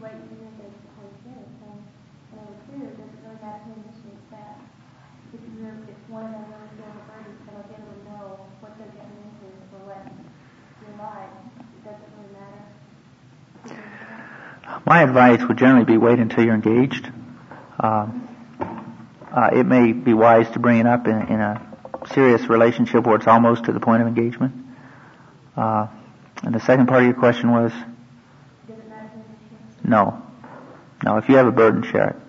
wait until you're engaged before you get it. So when I was clear, it doesn't really matter who initiates that. If one of them really feels a burden, so they'll be able to know what they're getting into or what you're like. It doesn't really matter. My advice would generally be wait until you're engaged. It may be wise to bring it up in a serious relationship where it's almost to the point of engagement. And the second part of your question was? Does it matter who initiates? No. If you have a burden, share it.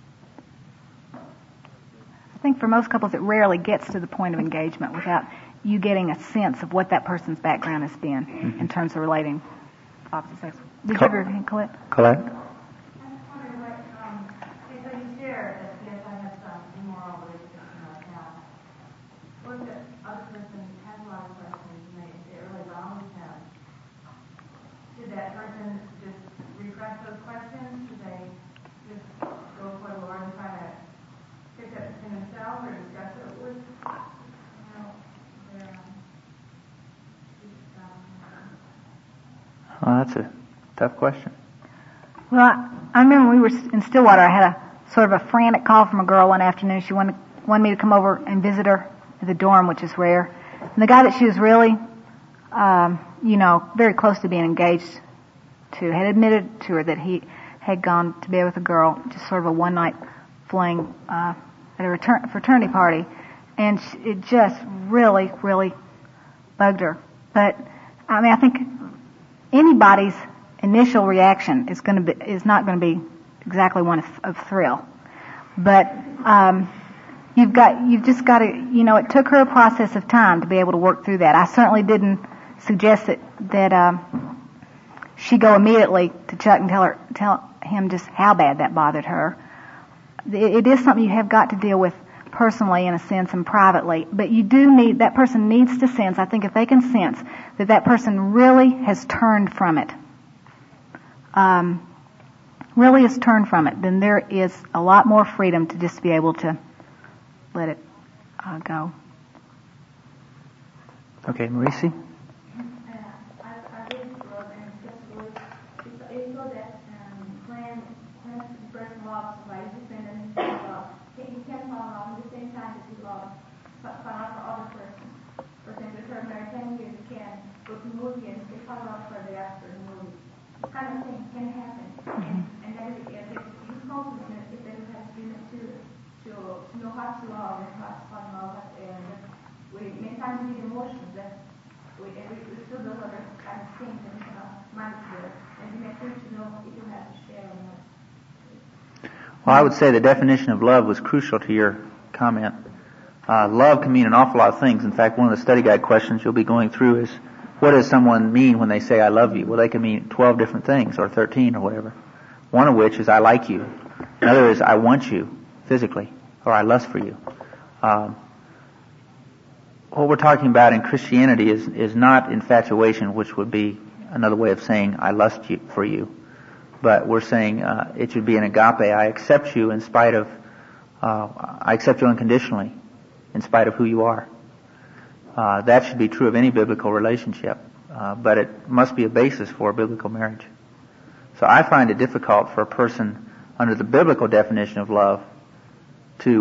I think for most couples it rarely gets to the point of engagement without you getting a sense of what that person's background has been in terms of relating opposite sex. Did you ever hear Colette? Colette? I was wondering what, so you share that yes, I have some immoral relationships in my past. What if the other person has a lot of questions and they really bound with him? Should that person just repress those questions? Should they just go for the Lord and try to fix that between themselves or discuss it with, their That's a tough question. Well, I remember we were in Stillwater. I had a sort of a frantic call from a girl one afternoon. She wanted me to come over and visit her at the dorm, which is rare. And the guy that she was really, very close to being engaged to had admitted to her that he had gone to bed with a girl, just sort of a one-night fling at a fraternity party. And it just really, really bugged her. But, I think anybody's initial reaction is not going to be exactly one of thrill. But you've just got to, it took her a process of time to be able to work through that. I certainly didn't suggest that she go immediately to Chuck and tell him just how bad that bothered her. It is something you have got to deal with personally, in a sense, and privately. But that person needs to sense, I think if they can sense that person really has turned from it, then there is a lot more freedom to just be able to let it go. Okay, Marisi? Kind of thing can happen, and that is if it's complement, if there has been to know how to love and how to fall in love, and we many times need emotions that we still those other kind of things and manage there, and we make sure to know if you have to share or not. Well, I would say the definition of love was crucial to your comment. Love can mean an awful lot of things. In fact, one of the study guide questions you'll be going through is, what does someone mean when they say I love you? Well, they can mean 12 different things, or 13, or whatever. One of which is I like you. Another is I want you, physically, or I lust for you. What we're talking about in Christianity is not infatuation, which would be another way of saying I lust for you. But we're saying it should be an agape. I accept you in spite of, I accept you unconditionally, in spite of who you are. That should be true of any biblical relationship, but it must be a basis for a biblical marriage. So I find it difficult for a person under the biblical definition of love to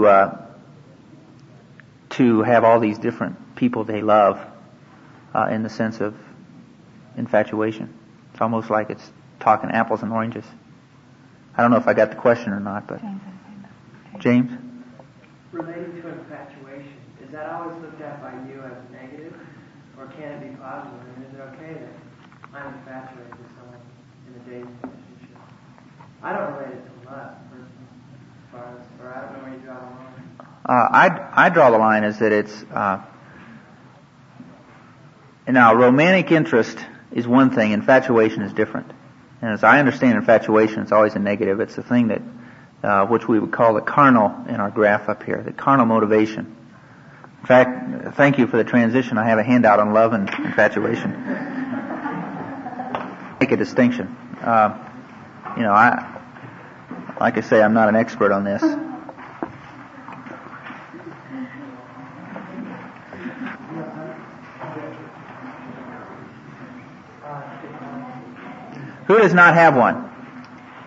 have all these different people they love in the sense of infatuation. It's almost like it's talking apples and oranges. I don't know if I got the question or not, but James? Relating to infatuation, is that always looked at by you as negative, or can it be positive? And is it okay that I'm infatuated with someone in a dating relationship? I don't relate it to love, personally, or I don't know where you draw the line. I draw the line is that it's now romantic interest is one thing, infatuation is different. And as I understand infatuation, it's always a negative. It's a thing that which we would call the carnal in our graph up here, the carnal motivation. In fact, thank you for the transition. I have a handout on love and infatuation. Make a distinction. Like I say, I'm not an expert on this. Who does not have one?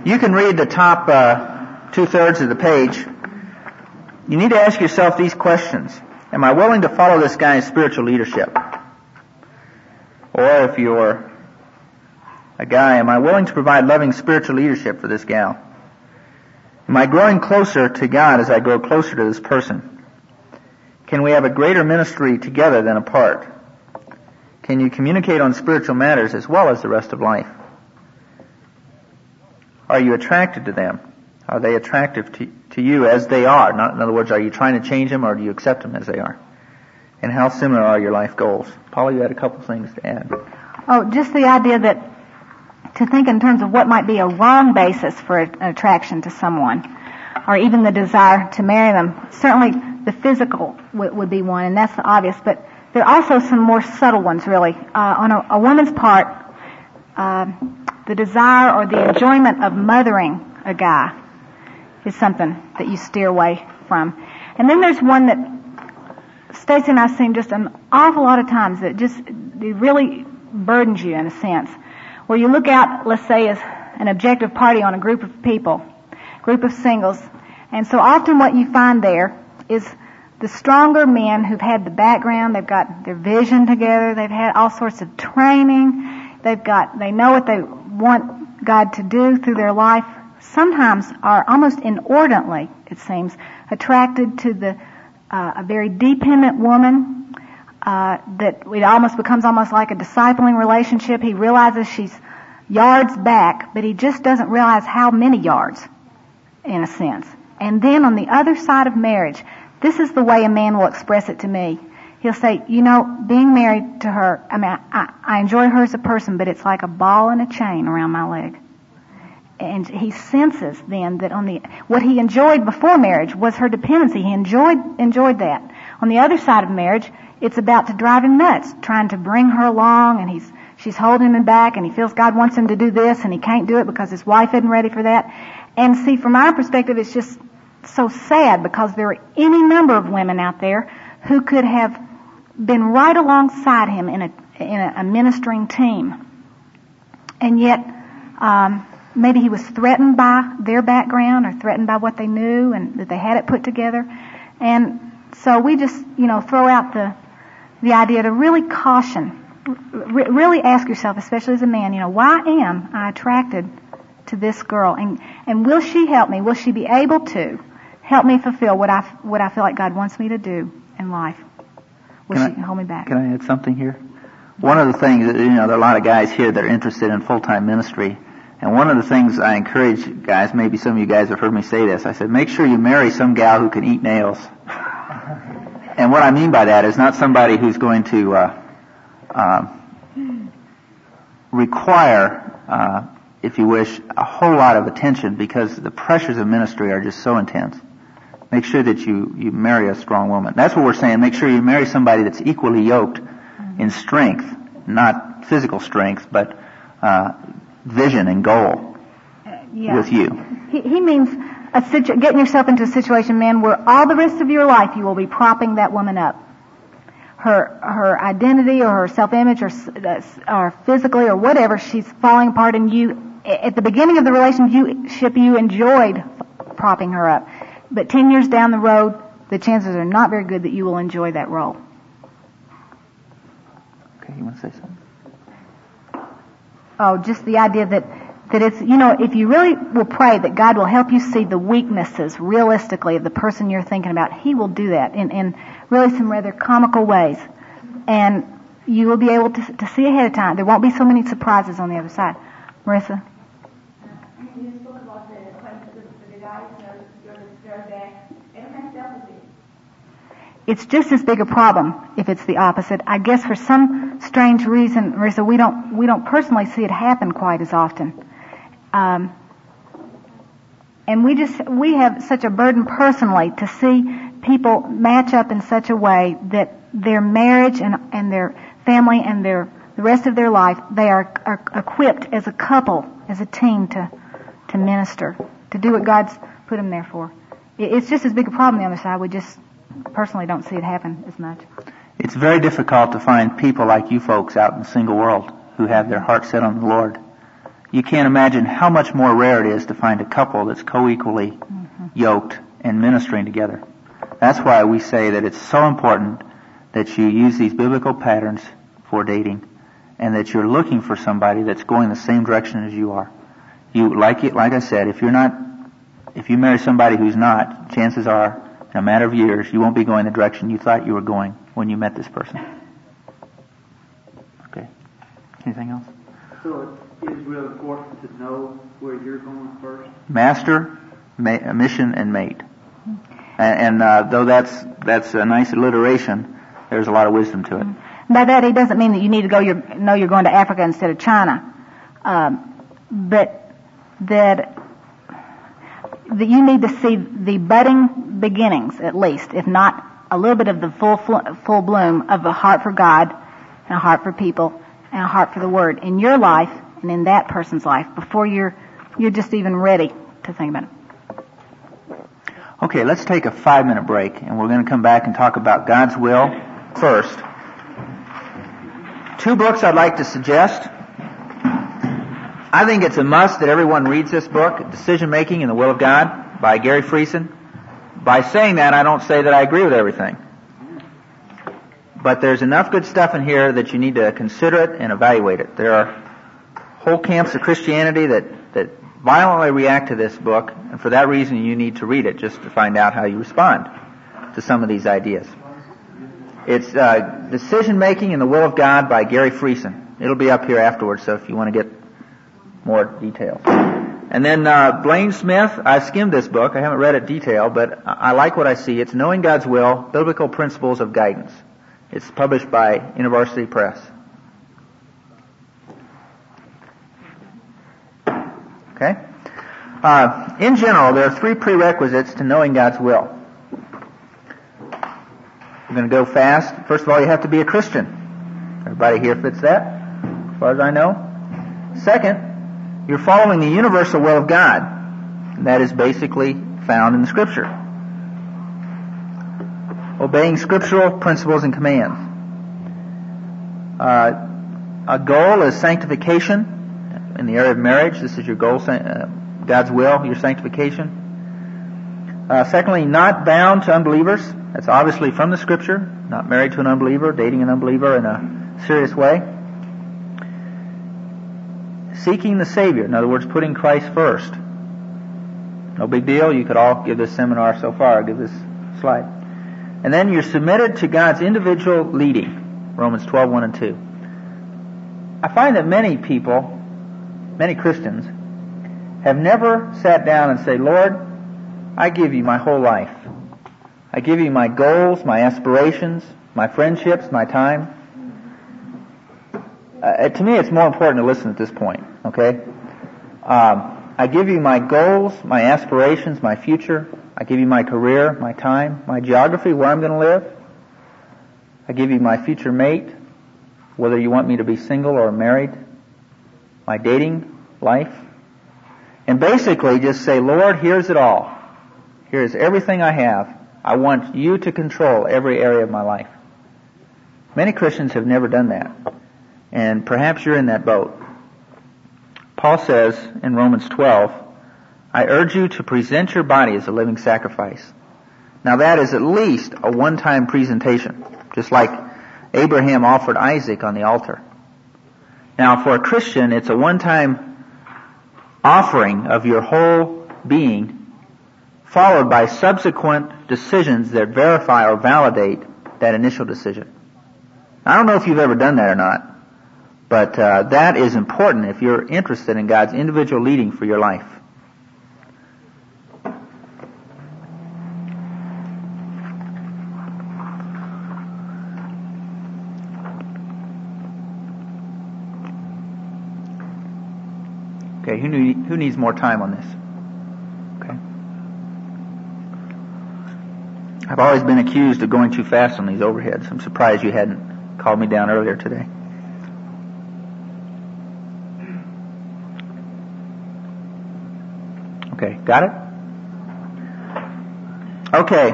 You can read the top 2/3 of the page. You need to ask yourself these questions. Am I willing to follow this guy's spiritual leadership? Or if you're a guy, am I willing to provide loving spiritual leadership for this gal? Am I growing closer to God as I grow closer to this person? Can we have a greater ministry together than apart? Can you communicate on spiritual matters as well as the rest of life? Are you attracted to them? Are they attractive to you as they are? In other words, are you trying to change them or do you accept them as they are? And how similar are your life goals? Paula, you had a couple things to add. Oh, just the idea that to think in terms of what might be a wrong basis for an attraction to someone, or even the desire to marry them. Certainly the physical would be one, and that's the obvious, but there are also some more subtle ones, really. On a woman's part, the desire or the enjoyment of mothering a guy is something that you steer away from. And then there's one that Stacy and I have seen just an awful lot of times that just it really burdens you in a sense. Where you look out, let's say, as an objective party on a group of people, group of singles, and so often what you find there is the stronger men who've had the background, they've got their vision together, they've had all sorts of training, they know what they want God to do through their life, sometimes are almost inordinately, it seems, attracted to a very dependent woman, that it almost becomes almost like a discipling relationship. He realizes she's yards back, but he just doesn't realize how many yards, in a sense. And then on the other side of marriage, this is the way a man will express it to me. He'll say, being married to her, I enjoy her as a person, but it's like a ball and a chain around my leg. And he senses then that what he enjoyed before marriage was her dependency. He enjoyed that. On the other side of marriage, it's about to drive him nuts, trying to bring her along, and she's holding him back, and he feels God wants him to do this, and he can't do it because his wife isn't ready for that. And see, from our perspective, it's just so sad because there are any number of women out there who could have been right alongside him in a ministering team. And yet, maybe he was threatened by their background or threatened by what they knew and that they had it put together. And so we just, throw out the idea to really caution, really ask yourself, especially as a man, why am I attracted to this girl? And will she help me? Will she be able to help me fulfill what I feel like God wants me to do in life? Will she hold me back? Can I add something here? One of the things, there are a lot of guys here that are interested in full-time ministry. And one of the things I encourage guys, maybe some of you guys have heard me say this, I said, make sure you marry some gal who can eat nails. And what I mean by that is not somebody who's going to require, if you wish, a whole lot of attention because the pressures of ministry are just so intense. Make sure that you marry a strong woman. That's what we're saying. Make sure you marry somebody that's equally yoked in strength, not physical strength, but vision and goal with you. He means getting yourself into a situation, man, where all the rest of your life you will be propping that woman up. Her identity or her self-image or physically or whatever, she's falling apart, and you, at the beginning of the relationship, you enjoyed propping her up. But 10 years down the road, the chances are not very good that you will enjoy that role. Okay, you want to say something? Oh, just the idea that it's, if you really will pray that God will help you see the weaknesses realistically of the person you're thinking about, He will do that in really some rather comical ways. And you will be able to see ahead of time. There won't be so many surprises on the other side. Marissa? You spoke about the guys, they're there. Any kind of self-esteem. It's just as big a problem if it's the opposite. I guess for some strange reason, Marissa, we don't personally see it happen quite as often. And we have such a burden personally to see people match up in such a way that their marriage and their family and the rest of their life, they are equipped as a couple, as a team to minister, to do what God's put them there for. It's just as big a problem on the other side. We just personally don't see it happen as much. It's very difficult to find people like you folks out in the single world who have their heart set on the Lord. you can't imagine how much more rare it is to find a couple that's co-equally yoked and ministering together. That's why we say that it's so important that you use these biblical patterns for dating, and that you're looking for somebody that's going the same direction as you are. Like I said, if you marry somebody who's not, chances are, in a matter of years, you won't be going the direction you thought you were going when you met this person. Okay. Anything else? So it is real important to know where you're going first? Master, mission, and mate. And though that's a nice alliteration, there's a lot of wisdom to it. By that, it doesn't mean that you need to know you're going to Africa instead of China, but that you need to see the budding beginnings, at least, if not a little bit of the full bloom of a heart for God and a heart for people and a heart for the Word in your life and in that person's life before you're just even ready to think about it. Okay, let's take a 5-minute break, and we're going to come back and talk about God's will first. 2 books I'd like to suggest. I think it's a must that everyone reads this book, Decision Making in the Will of God by Gary Friesen. By saying that, I don't say that I agree with everything. But there's enough good stuff in here that you need to consider it and evaluate it. There are whole camps of Christianity that violently react to this book, and for that reason you need to read it just to find out how you respond to some of these ideas. It's Decision Making in the Will of God by Gary Friesen. It'll be up here afterwards, so if you want to get more details. And then Blaine Smith, I've skimmed this book. I haven't read it detailed, but I like what I see. It's Knowing God's Will, Biblical Principles of Guidance. It's published by University Press. Okay? In general, there are 3 prerequisites to knowing God's will. I'm going to go fast. First of all, you have to be a Christian. Everybody here fits that, as far as I know. Second, you're following the universal will of God. And that is basically found in the Scripture. Obeying scriptural principles and commands. A goal is sanctification. In the area of marriage, this is your goal, God's will, your sanctification. Secondly, not bound to unbelievers. That's obviously from the Scripture. Not married to an unbeliever, dating an unbeliever in a serious way. Seeking the Savior. In other words, putting Christ first. No big deal. You could all give this seminar so far. I'll give this slide. And then you're submitted to God's individual leading. Romans 12:1 and 2. I find that many people, many Christians, have never sat down and say, Lord, I give you my whole life. I give you my goals, my aspirations, my friendships, my time. To me, it's more important to listen at this point, okay? I give you my goals, my aspirations, my future. I give you my career, my time, my geography, where I'm going to live. I give you my future mate, whether you want me to be single or married, my dating life. And basically just say, Lord, here's it all. Here's everything I have. I want you to control every area of my life. Many Christians have never done that. And perhaps you're in that boat. Paul says in Romans 12, I urge you to present your body as a living sacrifice. Now that is at least a one-time presentation, just like Abraham offered Isaac on the altar. Now for a Christian, it's a one-time offering of your whole being, followed by subsequent decisions that verify or validate that initial decision. I don't know if you've ever done that or not, but that is important if you're interested in God's individual leading for your life. Okay, who needs more time on this? Okay. I've always been accused of going too fast on these overheads. I'm surprised you hadn't called me down earlier today. Okay, got it? Okay.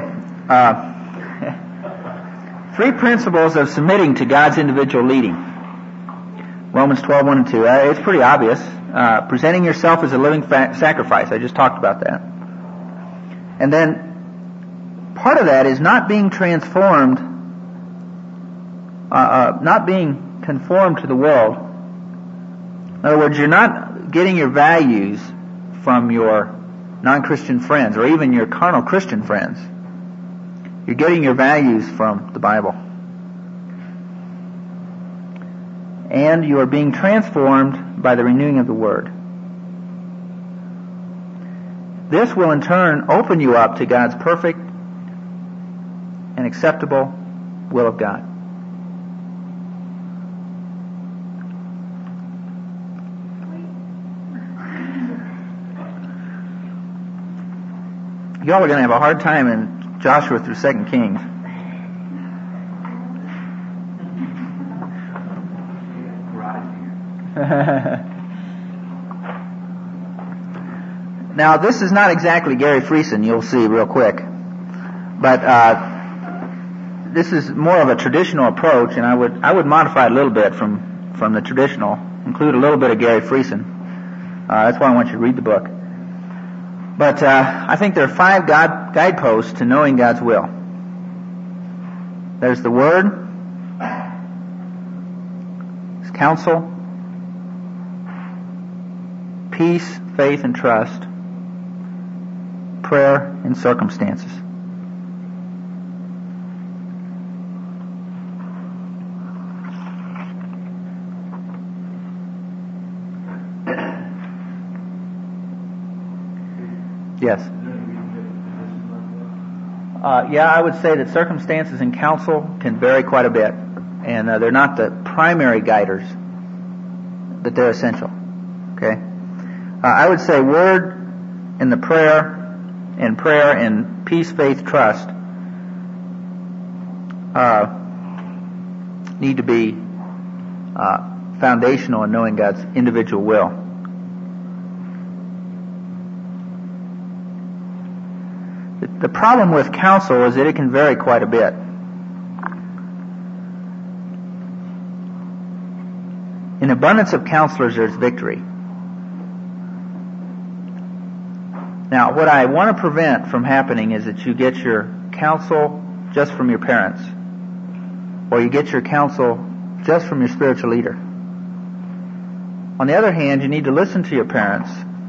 3 principles of submitting to God's individual leading. Romans 12:1 and 2. It's pretty obvious. presenting yourself as a living sacrifice. I just talked about that. And then part of that is not being transformed, not being conformed to the world. In other words, you're not getting your values from your non-Christian friends or even your carnal Christian friends. You're getting your values from the Bible. And you are being transformed by the renewing of the Word. This will in turn open you up to God's perfect and acceptable will of God. Y'all are going to have a hard time in Joshua through 2 Kings. Now, this is not exactly Gary Friesen, you'll see real quick. But this is more of a traditional approach, and I would modify it a little bit from the traditional, include a little bit of Gary Friesen. That's why I want you to read the book. But I think there are 5 guideposts to knowing God's will. There's the Word, His counsel, peace, faith, and trust, prayer, and circumstances. Yes. Yeah, I would say that circumstances and counsel can vary quite a bit, and they're not the primary guiders, but they're essential. Okay. I would say Word and the prayer and peace, faith, trust need to be foundational in knowing God's individual will. The problem with counsel is that it can vary quite a bit. In abundance of counselors, there's victory. Now, what I want to prevent from happening is that you get your counsel just from your parents, or you get your counsel just from your spiritual leader. On the other hand, you need to listen to your parents.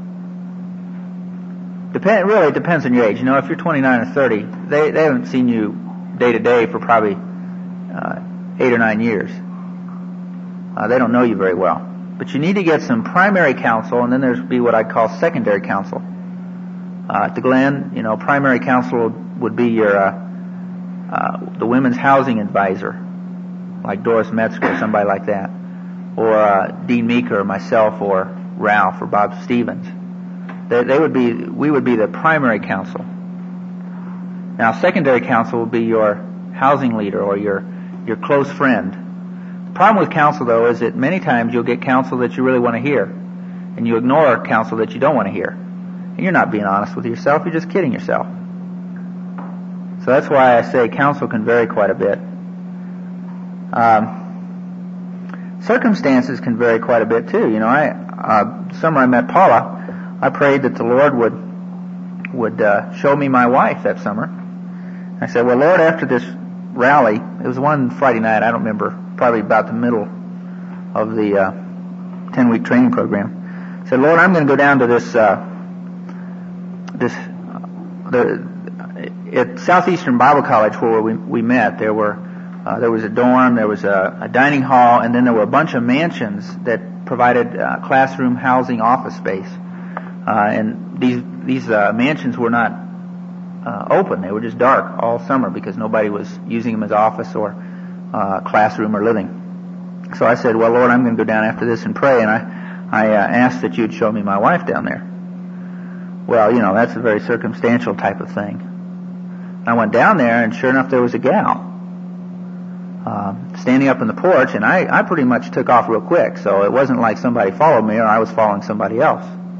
Really, it depends on your age. You know, if you're 29 or 30, they haven't seen you day to day for probably 8 or 9 years. They don't know you very well. But you need to get some primary counsel, and then there's be what I call secondary counsel. At the Glen, you know, primary counsel would be your the women's housing advisor, like Doris Metzger or somebody like that, or Dean Meeker or myself or Ralph or Bob Stevens. We would be the primary counsel. Now, secondary counsel would be your housing leader or your close friend. The problem with counsel, though, is that many times you'll get counsel that you really want to hear, and you ignore counsel that you don't want to hear. And you're not being honest with yourself, you're just kidding yourself. So that's why I say counsel can vary quite a bit. Circumstances can vary quite a bit, too. You know, summer I met Paula. I prayed that the Lord would show me my wife that summer. I said, well, Lord, after this rally, it was one Friday night, I don't remember, probably about the middle of the 10-week training program. I said, Lord, I'm going to go down to at Southeastern Bible College where we met. There was a dorm, there was a dining hall, and then there were a bunch of mansions that provided classroom, housing, office space. And these mansions were not open; they were just dark all summer because nobody was using them as office or classroom or living. So I said, "Well, Lord, I'm going to go down after this and pray." And I asked that you'd show me my wife down there. Well, you know, that's a very circumstantial type of thing. I went down there, and sure enough, there was a gal standing up in the porch, and I pretty much took off real quick. So it wasn't like somebody followed me or I was following somebody else.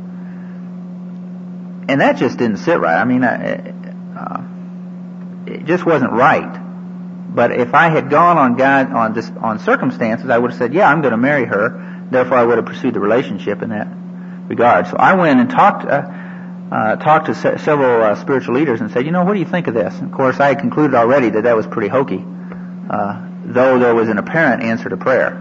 And that just didn't sit right. I mean, it just wasn't right. But if I had gone on circumstances, I would have said, yeah, I'm going to marry her. Therefore, I would have pursued the relationship in that. regard. So I went and talked to several spiritual leaders and said, what do you think of this? And of course, I had concluded already that was pretty hokey, though there was an apparent answer to prayer.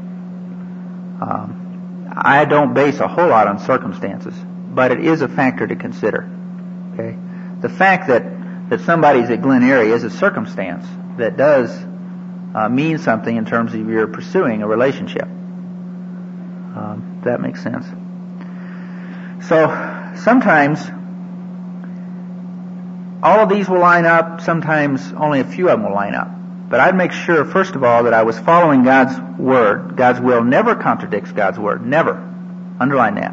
I don't base a whole lot on circumstances, but it is a factor to consider. Okay, the fact that somebody's at Glen Eyrie is a circumstance that does mean something in terms of your pursuing a relationship. That makes sense. So sometimes all of these will line up, sometimes only a few of them will line up. But I'd make sure, first of all, that I was following God's Word. God's will never contradicts God's Word. Never. Underline that.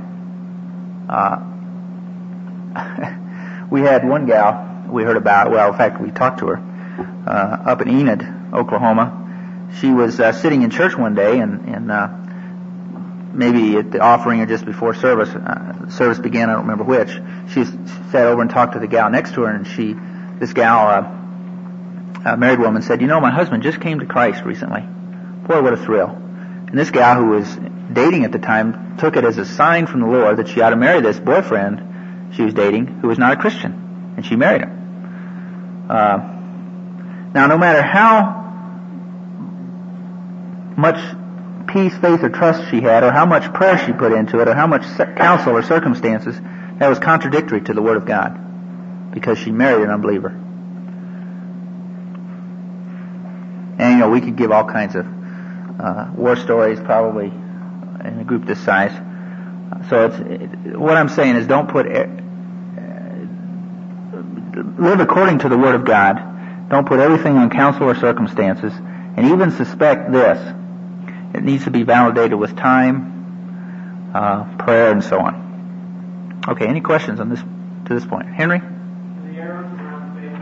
We had one gal we heard about, in fact, we talked to her, up in Enid, Oklahoma. She was sitting in church one day, and maybe at the offering or just before service began, I don't remember which, she sat over and talked to the gal next to her, and this gal, a married woman, said, my husband just came to Christ recently. Boy, what a thrill. And this gal who was dating at the time took it as a sign from the Lord that she ought to marry this boyfriend she was dating who was not a Christian. And she married him. Now, no matter how much peace, faith, or trust she had, or how much prayer she put into it, or how much counsel or circumstances, that was contradictory to the Word of God, because she married an unbeliever. And, we could give all kinds of war stories, probably, in a group this size. So what I'm saying is don't live according to the Word of God. Don't put everything on counsel or circumstances, and even suspect this. It needs to be validated with time, prayer, and so on. Okay, any questions on this to this point? Henry? The arrows around faith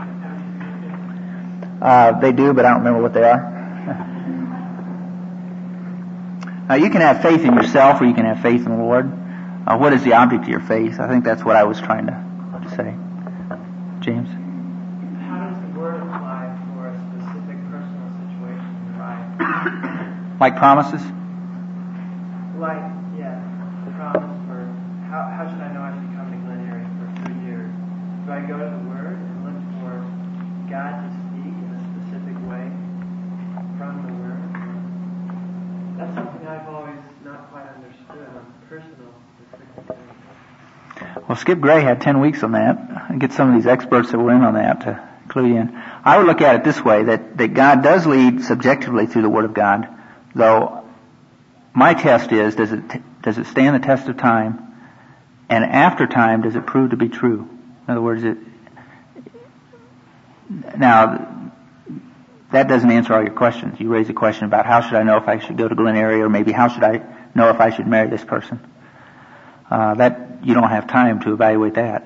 and they do, but I don't remember what they are. You can have faith in yourself, or you can have faith in the Lord. What is the object of your faith? I think that's what I was trying to say. James? How does the Word apply for a specific personal situation in your life? Like promises? Promise for how should I know I should come to Glen Eyrie for 3 years? Do I go to the Word and look for God to speak in a specific way from the Word? That's something I've always not quite understood on personal specific things. Well, Skip Gray had 10 weeks on that. And get some of these experts that were in on that to clue you in. I would look at it this way, that God does lead subjectively through the Word of God, though my test is, does it stand the test of time? And after time, does it prove to be true? In other words, now, that doesn't answer all your questions. You raise a question about how should I know if I should go to Glen Eyrie, or maybe how should I know if I should marry this person? That you don't have time to evaluate that.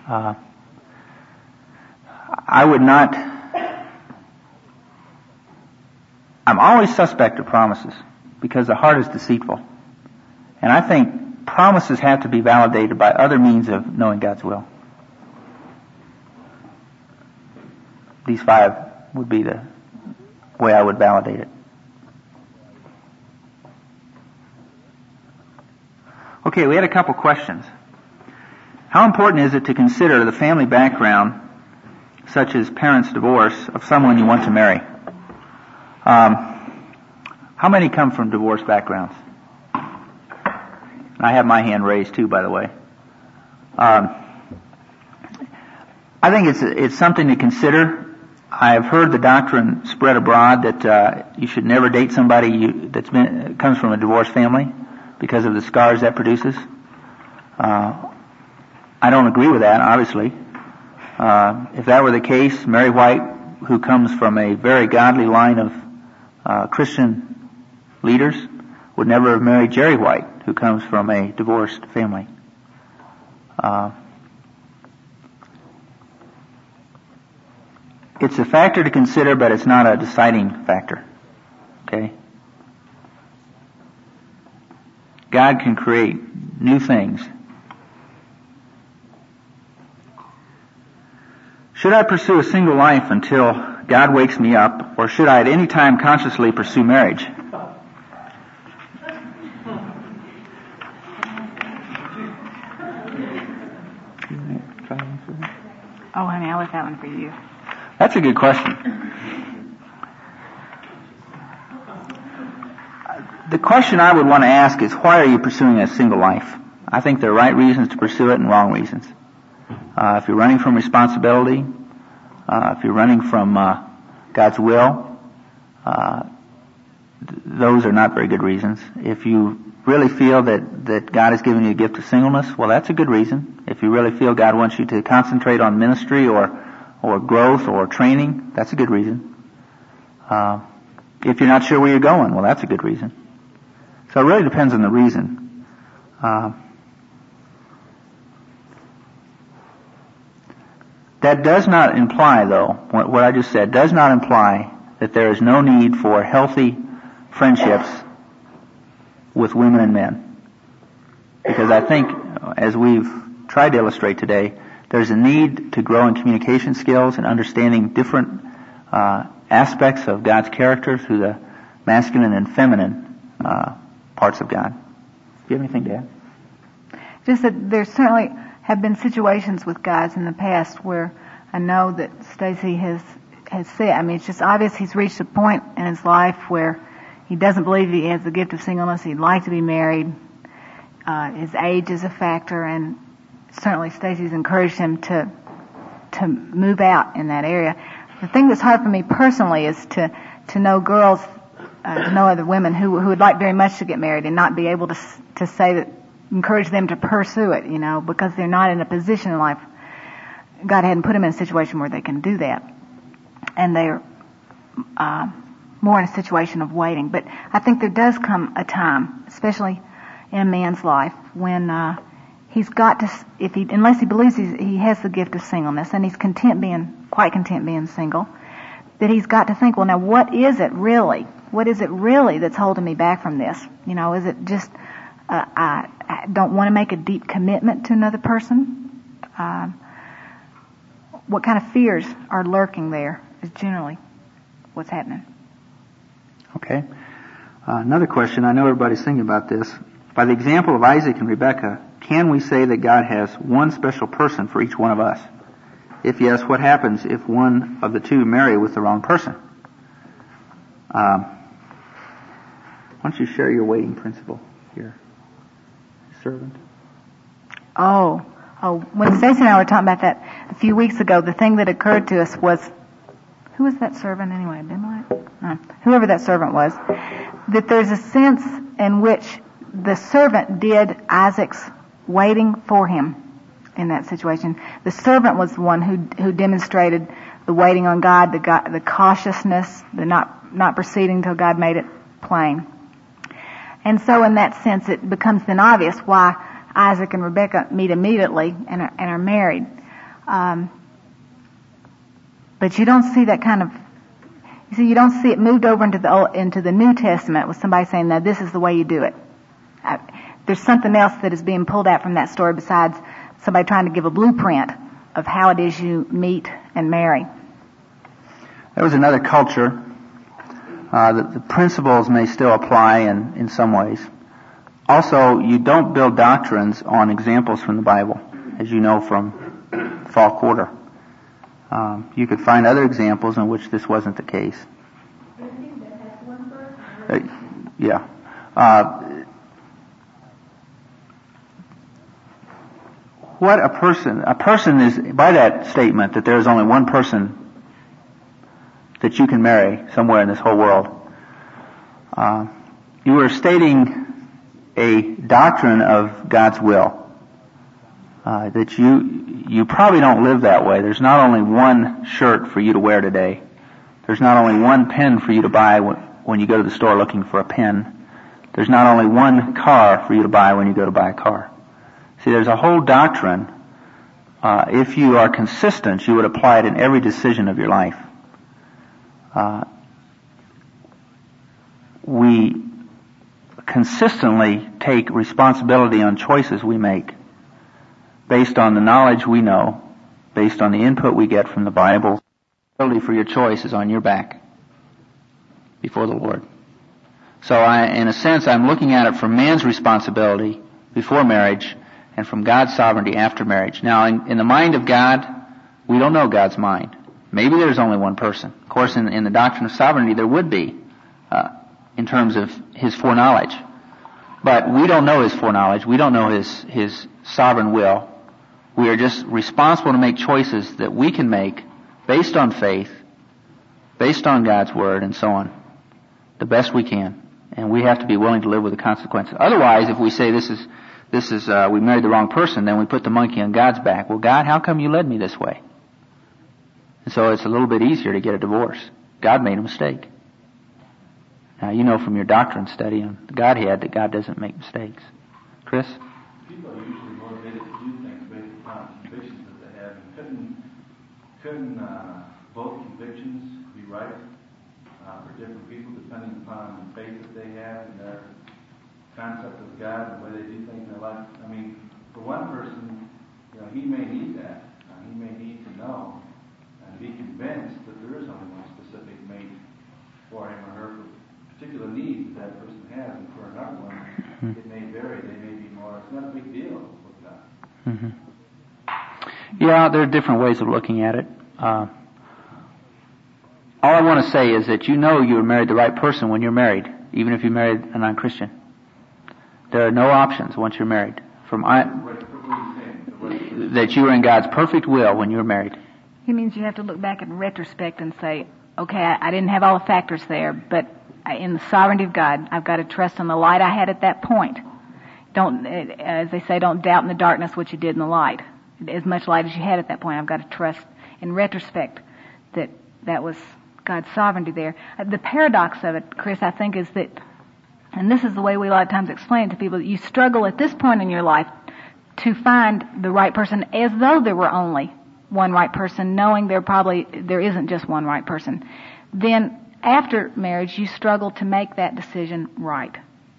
I'm always suspect of promises because the heart is deceitful. And I think promises have to be validated by other means of knowing God's will. These 5 would be the way I would validate it. Okay, we had a couple questions. How important is it to consider the family background, such as parents' divorce, of someone you want to marry? How many come from divorce backgrounds? I have my hand raised too, by the way. I think it's something to consider. I've heard the doctrine spread abroad that you should never date somebody that comes from a divorced family because of the scars that produces. I don't agree with that, obviously. If that were the case, Mary White, who comes from a very godly line of Christian leaders, would never have married Jerry White, who comes from a divorced family. It's a factor to consider, but it's not a deciding factor. Okay? God can create new things. Should I pursue a single life until God wakes me up, or should I at any time consciously pursue marriage? got that one for you. That's a good question. The question I would want to ask is, why are you pursuing a single life? I think there are right reasons to pursue it and wrong reasons. If you're running from responsibility, if you're running from God's will, those are not very good reasons. If you really feel that God has given you a gift of singleness, well, that's a good reason. If you really feel God wants you to concentrate on ministry or growth or training, that's a good reason. If you're not sure where you're going, well, that's a good reason. So it really depends on the reason. That does not imply, though, what I just said does not imply that there is no need for healthy friendships with women and men. Because I think, as we've tried to illustrate today, there's a need to grow in communication skills and understanding different aspects of God's character through the masculine and feminine parts of God. Do you have anything to add? Just that there certainly have been situations with guys in the past where I know that Stacy has said, I mean, it's just obvious he's reached a point in his life where he doesn't believe he has the gift of singleness. He'd like to be married. His age is a factor, and certainly Stacy's encouraged him to move out in that area. The thing that's hard for me personally is to know girls, to know other women who would like very much to get married and not be able to say that, encourage them to pursue it, because they're not in a position in life. God hadn't put them in a situation where they can do that. And they're more in a situation of waiting. But I think there does come a time, especially in a man's life, when he's got to, unless he believes he has the gift of singleness, and he's quite content being single, that he's got to think, well, now what is it really? What is it really that's holding me back from this? Is it just I don't want to make a deep commitment to another person? What kind of fears are lurking there is generally what's happening. Okay. Another question, I know everybody's thinking about this. By the example of Isaac and Rebekah, can we say that God has one special person for each one of us? If yes, what happens if one of the two marry with the wrong person? Why don't you share your waiting principle here, servant? Oh, when Stacey and I were talking about that a few weeks ago, the thing that occurred to us was, who was that servant anyway? Abimelech? Whoever that servant was, that there's a sense in which the servant did Isaac's waiting for him in that situation. The servant was the one who demonstrated the waiting on God, the cautiousness, the not proceeding till God made it plain. And so in that sense, it becomes then obvious why Isaac and Rebekah meet immediately and are married. But you don't see that kind of, you don't see it moved over into the New Testament with somebody saying, now this is the way you do it. There's something else that is being pulled out from that story besides somebody trying to give a blueprint of how it is you meet and marry. There was another culture. The principles may still apply in some ways. Also, you don't build doctrines on examples from the Bible, as you know from Fall Quarter. You could find other examples in which this wasn't the case. Yeah. What a person is, by that statement that there is only one person that you can marry somewhere in this whole world, you are stating a doctrine of God's will. That you probably don't live that way. There's not only one shirt for you to wear today. There's not only one pen for you to buy when you go to the store looking for a pen. There's not only one car for you to buy when you go to buy a car. See, there's a whole doctrine. If you are consistent, you would apply it in every decision of your life. We consistently take responsibility on choices we make based on the knowledge we know, based on the input we get from the Bible. Responsibility for your choice is on your back before the Lord. So in a sense, I'm looking at it from man's responsibility before marriage and from God's sovereignty after marriage. Now, in the mind of God, We don't know God's mind. Maybe there's only one person. Of course, in the doctrine of sovereignty, there would be, in terms of His foreknowledge. But we don't know His foreknowledge. We don't know His sovereign will. We are just responsible to make choices that we can make based on faith, based on God's Word, and so on, the best we can. And we have to be willing to live with the consequences. Otherwise, if we say this is we married the wrong person, then we put the monkey on God's back. Well, God, how come you led me this way? And so it's a little bit easier to get a divorce. God made a mistake. Now, you know from your doctrine study on the Godhead that God doesn't make mistakes. Chris? People are usually motivated to do things based upon convictions that they have. And couldn't both convictions be right for different people depending upon the faith that they have and their concept of God and the way they do things in their life? I mean, for one person, he may need that. He may need to know and be convinced that there is only one specific mate for him or her for particular needs that person has, and for another one, it may vary. They may be more. It's not a big deal with God. Mm-hmm. Yeah, there are different ways of looking at it. All I want to say is that you were married the right person when you're married, even if you married a non-Christian. There are no options once you're married. That you were in God's perfect will when you were married. He means you have to look back in retrospect and say, okay, I didn't have all the factors there, but in the sovereignty of God, I've got to trust in the light I had at that point. Don't, as they say, don't doubt in the darkness what you did in the light. As much light as you had at that point, I've got to trust in retrospect that was God's sovereignty there. The paradox of it, Chris, I think is that, and this is the way we a lot of times explain it to people, that you struggle at this point in your life to find the right person as though there were only one right person, knowing there isn't just one right person. Then after marriage, you struggle to make that decision right.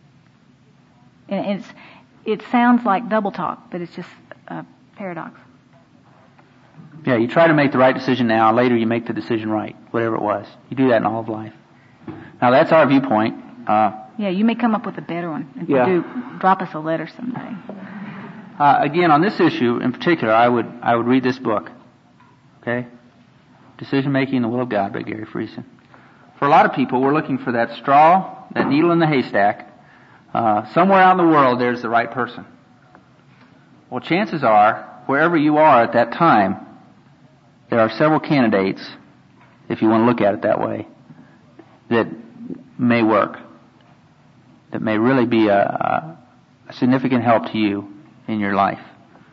And it sounds like double talk, but it's just a paradox. Yeah, you try to make the right decision now, later you make the decision right, whatever it was. You do that in all of life. Now that's our viewpoint. Yeah, you may come up with a better one. If you do, drop us a letter someday. Again, on this issue in particular, I would read this book. Okay? Decision Making in the Will of God by Gary Friesen. For a lot of people, we're looking for that straw, that needle in the haystack. Somewhere out in the world, there's the right person. Well, chances are, wherever you are at that time, there are several candidates, if you want to look at it that way, that may work, that may really be a significant help to you in your life.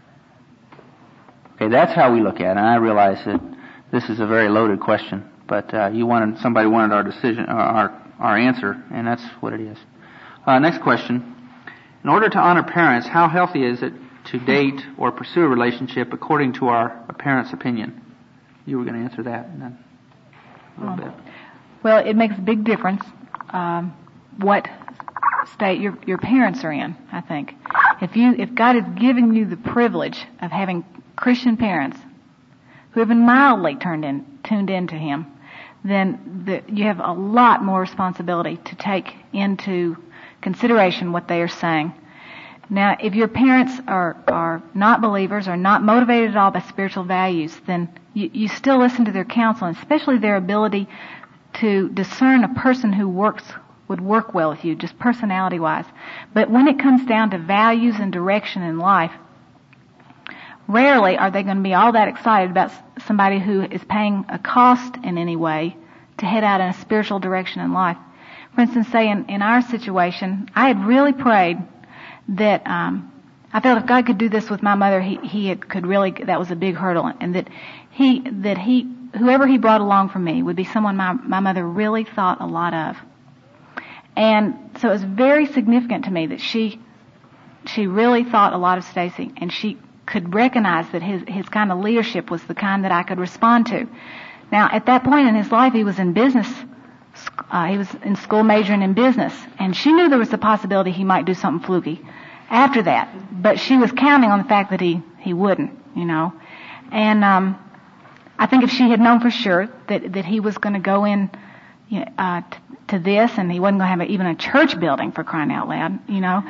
Okay, that's how we look at it. And I realize that this is a very loaded question, but somebody wanted our decision, our answer, and that's what it is. Next question. In order to honor parents, how healthy is it to date or pursue a relationship according to our parents' opinion? You were going to answer that and then a little bit. Well, it makes a big difference what state your parents are in, I think. If God is giving you the privilege of having Christian parents who have been mildly tuned into Him, then you have a lot more responsibility to take into consideration what they are saying. Now, if your parents are not believers, or not motivated at all by spiritual values, then you still listen to their counsel, and especially their ability to discern a person who would work well with you, just personality-wise. But when it comes down to values and direction in life, rarely are they going to be all that excited about somebody who is paying a cost in any way to head out in a spiritual direction in life. For instance, say in our situation, I had really prayed that I felt if God could do this with my mother, that was a big hurdle, and that whoever He brought along for me would be someone my mother really thought a lot of. And so it was very significant to me that she really thought a lot of Stacy, and she could recognize that his kind of leadership was the kind that I could respond to. Now, at that point in his life, he was in business. He was in school majoring in business, and she knew there was the possibility he might do something fluky after that. But she was counting on the fact that he wouldn't, And I think if she had known for sure that he was going to go in to this, and he wasn't going to have even a church building, for crying out loud,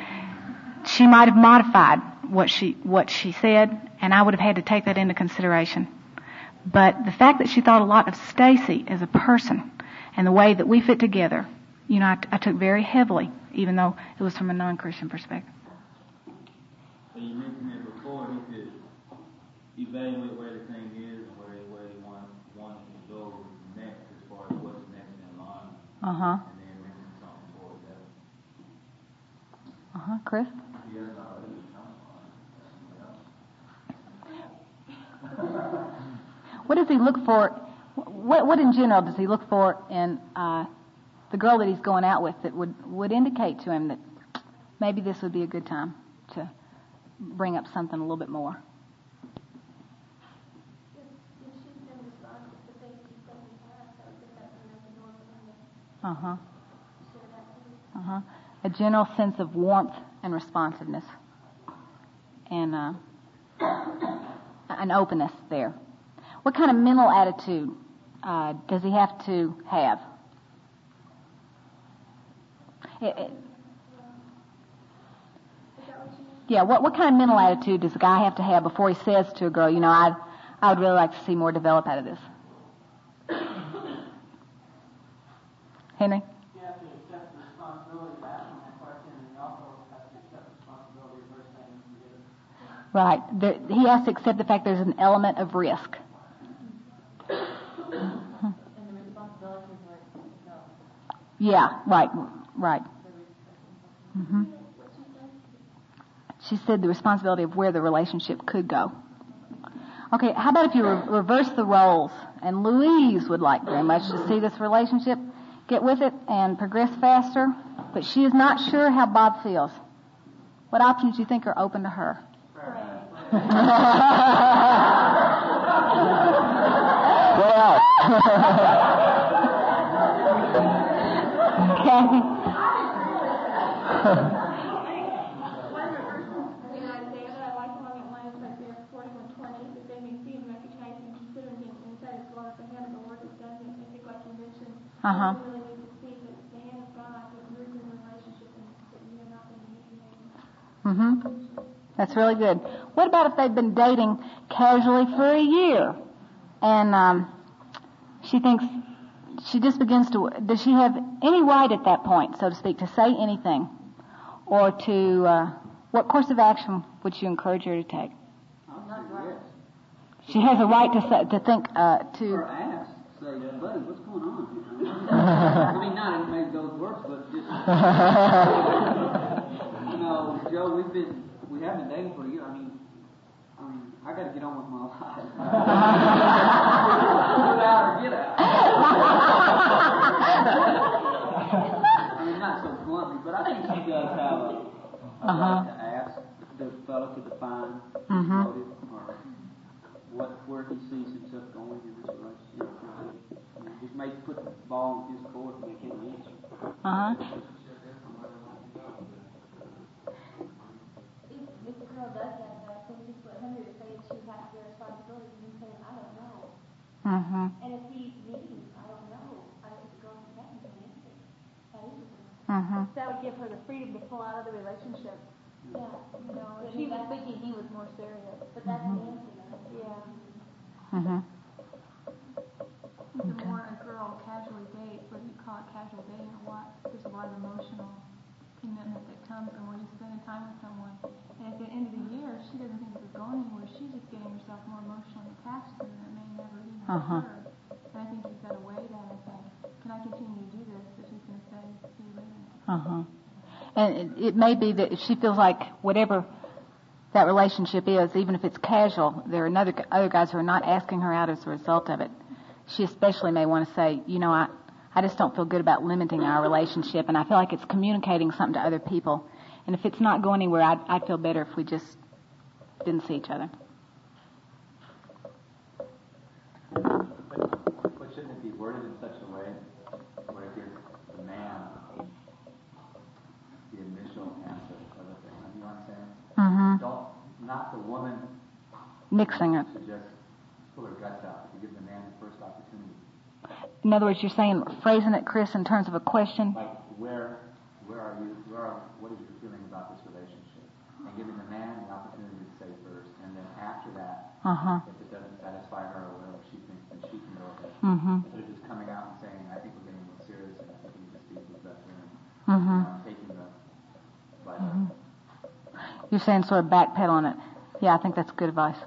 she might have modified what she said, and I would have had to take that into consideration. But the fact that she thought a lot of Stacy as a person and the way that we fit together, I took very heavily, even though it was from a non-Christian perspective. So you mentioned it before, he could evaluate where the thing is and where he wants to go next as far as what's next in line. Uh-huh. And then mention something toward that. Uh-huh. Chris? He has not really come on. What does he look for? What in general does he look for in the girl that he's going out with that would indicate to him that maybe this would be a good time to bring up something a little bit more? Uh-huh. Uh-huh. A general sense of warmth and responsiveness and an openness there. What kind of mental attitude does he have to have? Yeah, what kind of mental attitude does a guy have to have before he says to a girl, I would really like to see more develop out of this? Henry? You have to accept the responsibility of asking that question, and you also have to accept the responsibility of first saying it. Right. He has to accept the fact there's an element of risk. And the responsibility is like, no. Yeah, right. Mm-hmm. She said the responsibility of where the relationship could go. Okay, how about if you reverse the roles? And Louise would like very much to see this relationship get with it and progress faster, but she is not sure how Bob feels. What options do you think are open to her? What else? Okay. Uh-huh. Mm-hmm. That's really good. What about if they've been dating casually for a year and she thinks she just begins to, does she have any right at that point, so to speak, to say anything or to, what course of action would you encourage her to take? She has a right to think, Or ask, say, buddy, what's going on? I mean, not in maybe those words, but just, Joe, we haven't been dating for a year. I mean, I got to get on with my life. Get out or get out. I mean, not so bluntly, but I think she does have a right to ask the fellow to define motive or where he sees himself going in this relationship. Just put the ball in his court and make him answer. If the girl does that, though, so just what Henry was saying, she has the responsibility, and he's saying, I don't know. And if he's mean, I don't know. I don't think the girl can answer. That would give her the freedom to pull out of the relationship. Yeah, if he was thinking he was more serious. But that's the answer, yeah. The more a girl casually dates, whether you call it casual dating or what, there's a lot of emotional commitment that comes from where you're spending time with someone. And at the end of the year, if she doesn't think it would go anywhere, she's just getting herself more emotionally attached to them. It may never even occur. And I think you've got to weigh that and say, can I continue to do this if he's going to say, see you later? And it may be that if she feels like whatever that relationship is, even if it's casual, there are other guys who are not asking her out as a result of it. She especially may want to say, I just don't feel good about limiting our relationship, and I feel like it's communicating something to other people. And if it's not going anywhere, I'd feel better if we just didn't see each other. But shouldn't it be worded in such a way where it gives the man the initial answer of the thing? You know what I'm saying? Not the woman mixing it. To just pull her guts out. To give the man the first opportunity. In other words, you're saying, phrasing it, Chris, in terms of a question? Like, where are you, what is your feeling about this relationship? And giving the man the opportunity to say first, and then after that, if it doesn't satisfy her or whatever, she Instead of just coming out and saying, I think we're getting more serious and I think we need to speak with better and taking the advice. You're saying sort of backpedaling it. Yeah, I think that's good advice.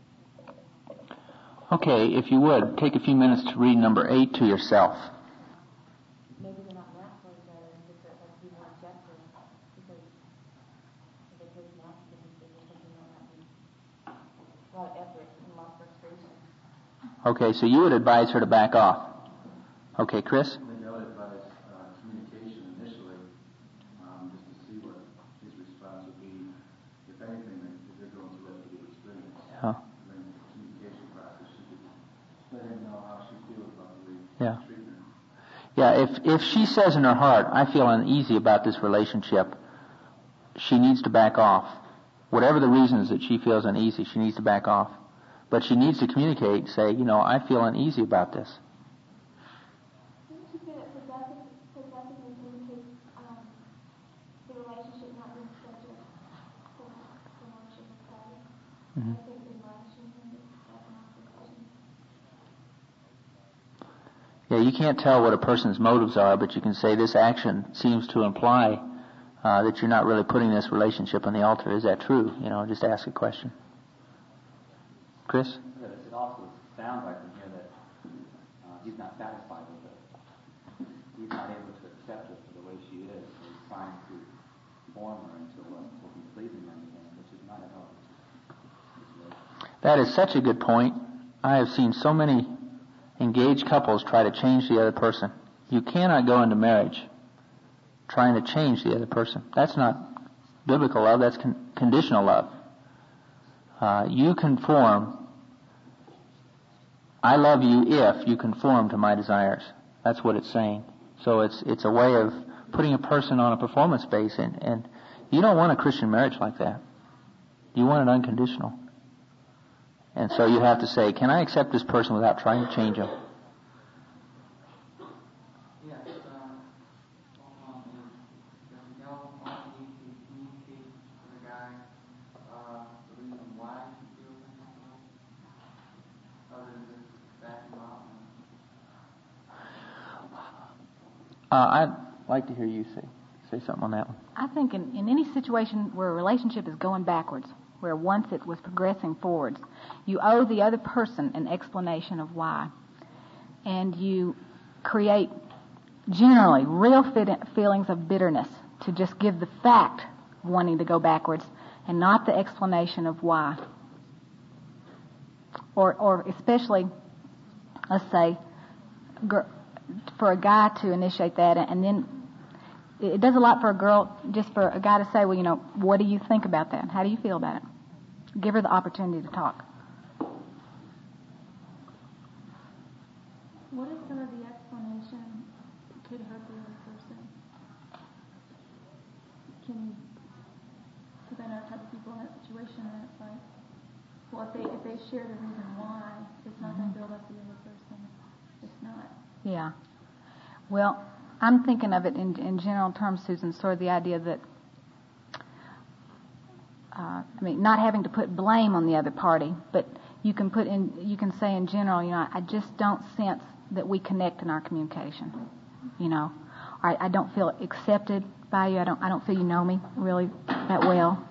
Okay, if you would, take a few minutes to read number 8 to yourself. Maybe they're not naturally better and just have to be more objective because if they take naturally, they might not be a lot of effort and a lot of frustration. Okay, so you would advise her to back off. Okay, Chris? Maybe I would advise communication initially, just to see what his response would be. If anything, if they're going through that good experience. Huh. Then the communication process, she could let him know how she feels about the treatment. Yeah, if she says in her heart, I feel uneasy about this relationship, she needs to back off. Whatever the reasons that she feels uneasy, she needs to back off. But she needs to communicate, say, I feel uneasy about this. Didn't you say that possessively communicates the relationship not being subject to ownership of party? I think admonishing him is that's not. Yeah, you can't tell what a person's motives are, but you can say this action seems to imply that you're not really putting this relationship on the altar. Is that true? Just ask a question. Chris? It also sounds like from here that he's not satisfied with her. He's not able to accept her for the way she is. So he's trying to form her into what will be pleasing him again, which is not a healthy situation. That is such a good point. I have seen so many engaged couples try to change the other person. You cannot go into marriage trying to change the other person. That's not biblical love. That's conditional love. You conform. I love you if you conform to my desires. That's what it's saying. So it's a way of putting a person on a performance base, and you don't want a Christian marriage like that. You want it unconditional. And so you have to say, can I accept this person without trying to change him? Yes, does the girl want you to communicate to the guy the reason why she feels uncomfortable? Other than just backing off? I'd like to hear you say something on that one. I think in any situation where a relationship is going backwards, where once it was progressing forwards, you owe the other person an explanation of why. And you create generally real feelings of bitterness to just give the fact of wanting to go backwards and not the explanation of why. Or especially, let's say, for a guy to initiate that, and then it does a lot for a girl, just for a guy to say, well, what do you think about that? How do you feel about it? Give her the opportunity to talk. What if some of the explanation could hurt the other person? Because I know I've had people in that situation, and it's like, well, if they share the reason why, it's not going to build up the other person. It's not. Yeah. Well, I'm thinking of it in general terms, Susan, sort of the idea that, not having to put blame on the other party, but you can say in general, I just don't sense that we connect in our communication. I don't feel accepted by you. I don't feel you know me really that well.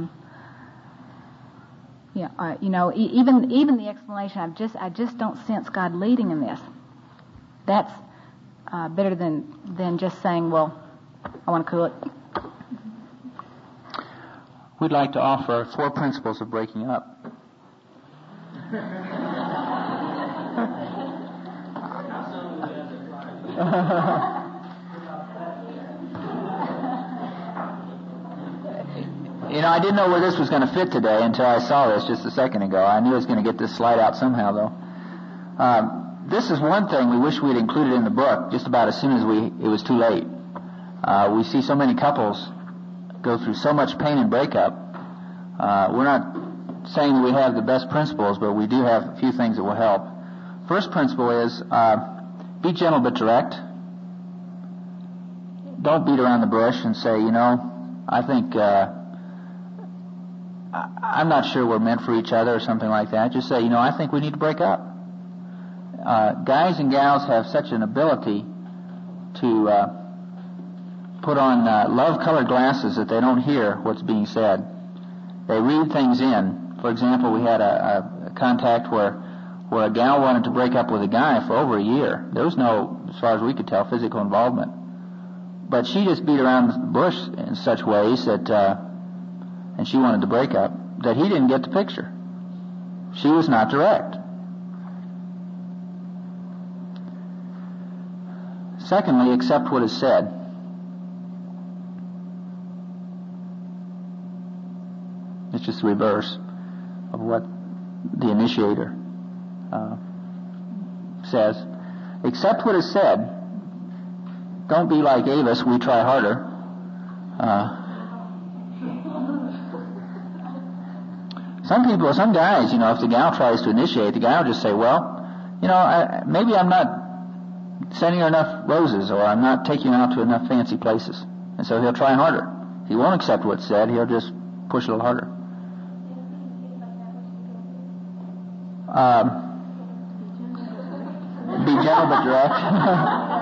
Even the explanation, I just don't sense God leading in this. That's better than just saying, well, I want to cool it. We'd like to offer 4 principles of breaking up. I didn't know where this was going to fit today until I saw this just a second ago. I knew I was going to get this slide out somehow, though. This is one thing we wish we'd included in the book just about as soon as it was too late. We see so many couples go through so much pain and breakup. We're not saying that we have the best principles, but we do have a few things that will help. First principle is be gentle but direct. Don't beat around the bush and say, I think I'm not sure we're meant for each other or something like that. Just say, I think we need to break up. guys and gals have such an ability to put on love-colored glasses that they don't hear what's being said. They read things in. For example, we had a contact where a gal wanted to break up with a guy for over a year. There was no, as far as we could tell, physical involvement. But she just beat around the bush in such ways that, and she wanted to break up, that he didn't get the picture. She was not direct. Secondly, accept what is said. It's just the reverse of what the initiator says. Accept what is said. Don't be like Avis, we try harder. Some guys, if the gal tries to initiate, the guy will just say, well, maybe I'm not sending her enough roses, or I'm not taking her out to enough fancy places. And so he'll try harder. If he won't accept what's said, he'll just push a little harder. Be gentle but direct.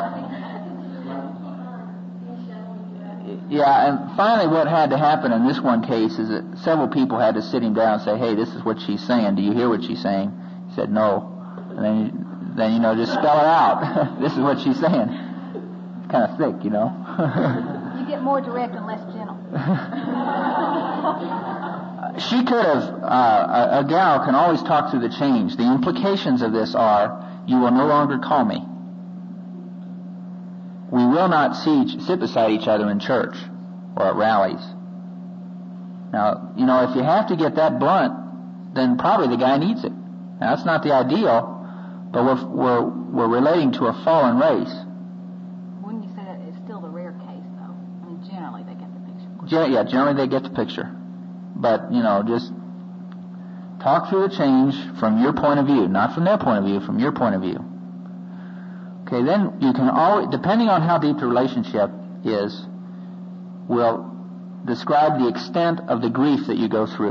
Yeah, and finally what had to happen in this one case is that several people had to sit him down and say, hey, this is what she's saying. Do you hear what she's saying? He said, no. And then just spell it out. This is what she's saying. It's kind of thick, You get more direct and less gentle. She could have, a gal can always talk through the change. The implications of this are, you will no longer call me. We will not sit beside each other in church or at rallies. Now, if you have to get that blunt, then probably the guy needs it. Now, that's not the ideal, but we're relating to a fallen race. Wouldn't you say that it's still the rare case, though? I mean, generally they get the picture. Yeah, generally they get the picture. But, just talk through the change from your point of view, not from their point of view, from your point of view. Okay, then you can always, depending on how deep the relationship is, will describe the extent of the grief that you go through.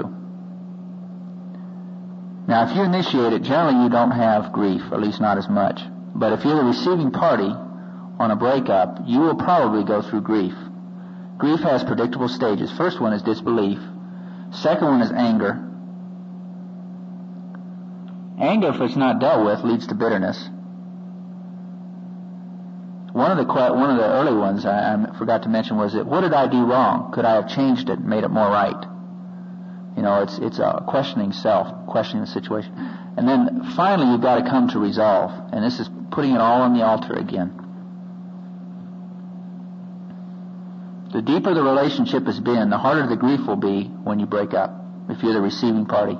Now, if you initiate it, generally you don't have grief, or at least not as much. But if you're the receiving party on a breakup, you will probably go through grief. Grief has predictable stages. First one is disbelief. Second one is anger. Anger, if it's not dealt with, leads to bitterness. One of the early ones I forgot to mention was that, what did I do wrong? Could I have changed it, made it more right? It's a questioning self, questioning the situation. And then finally you've got to come to resolve. And this is putting it all on the altar again. The deeper the relationship has been, the harder the grief will be when you break up, if you're the receiving party.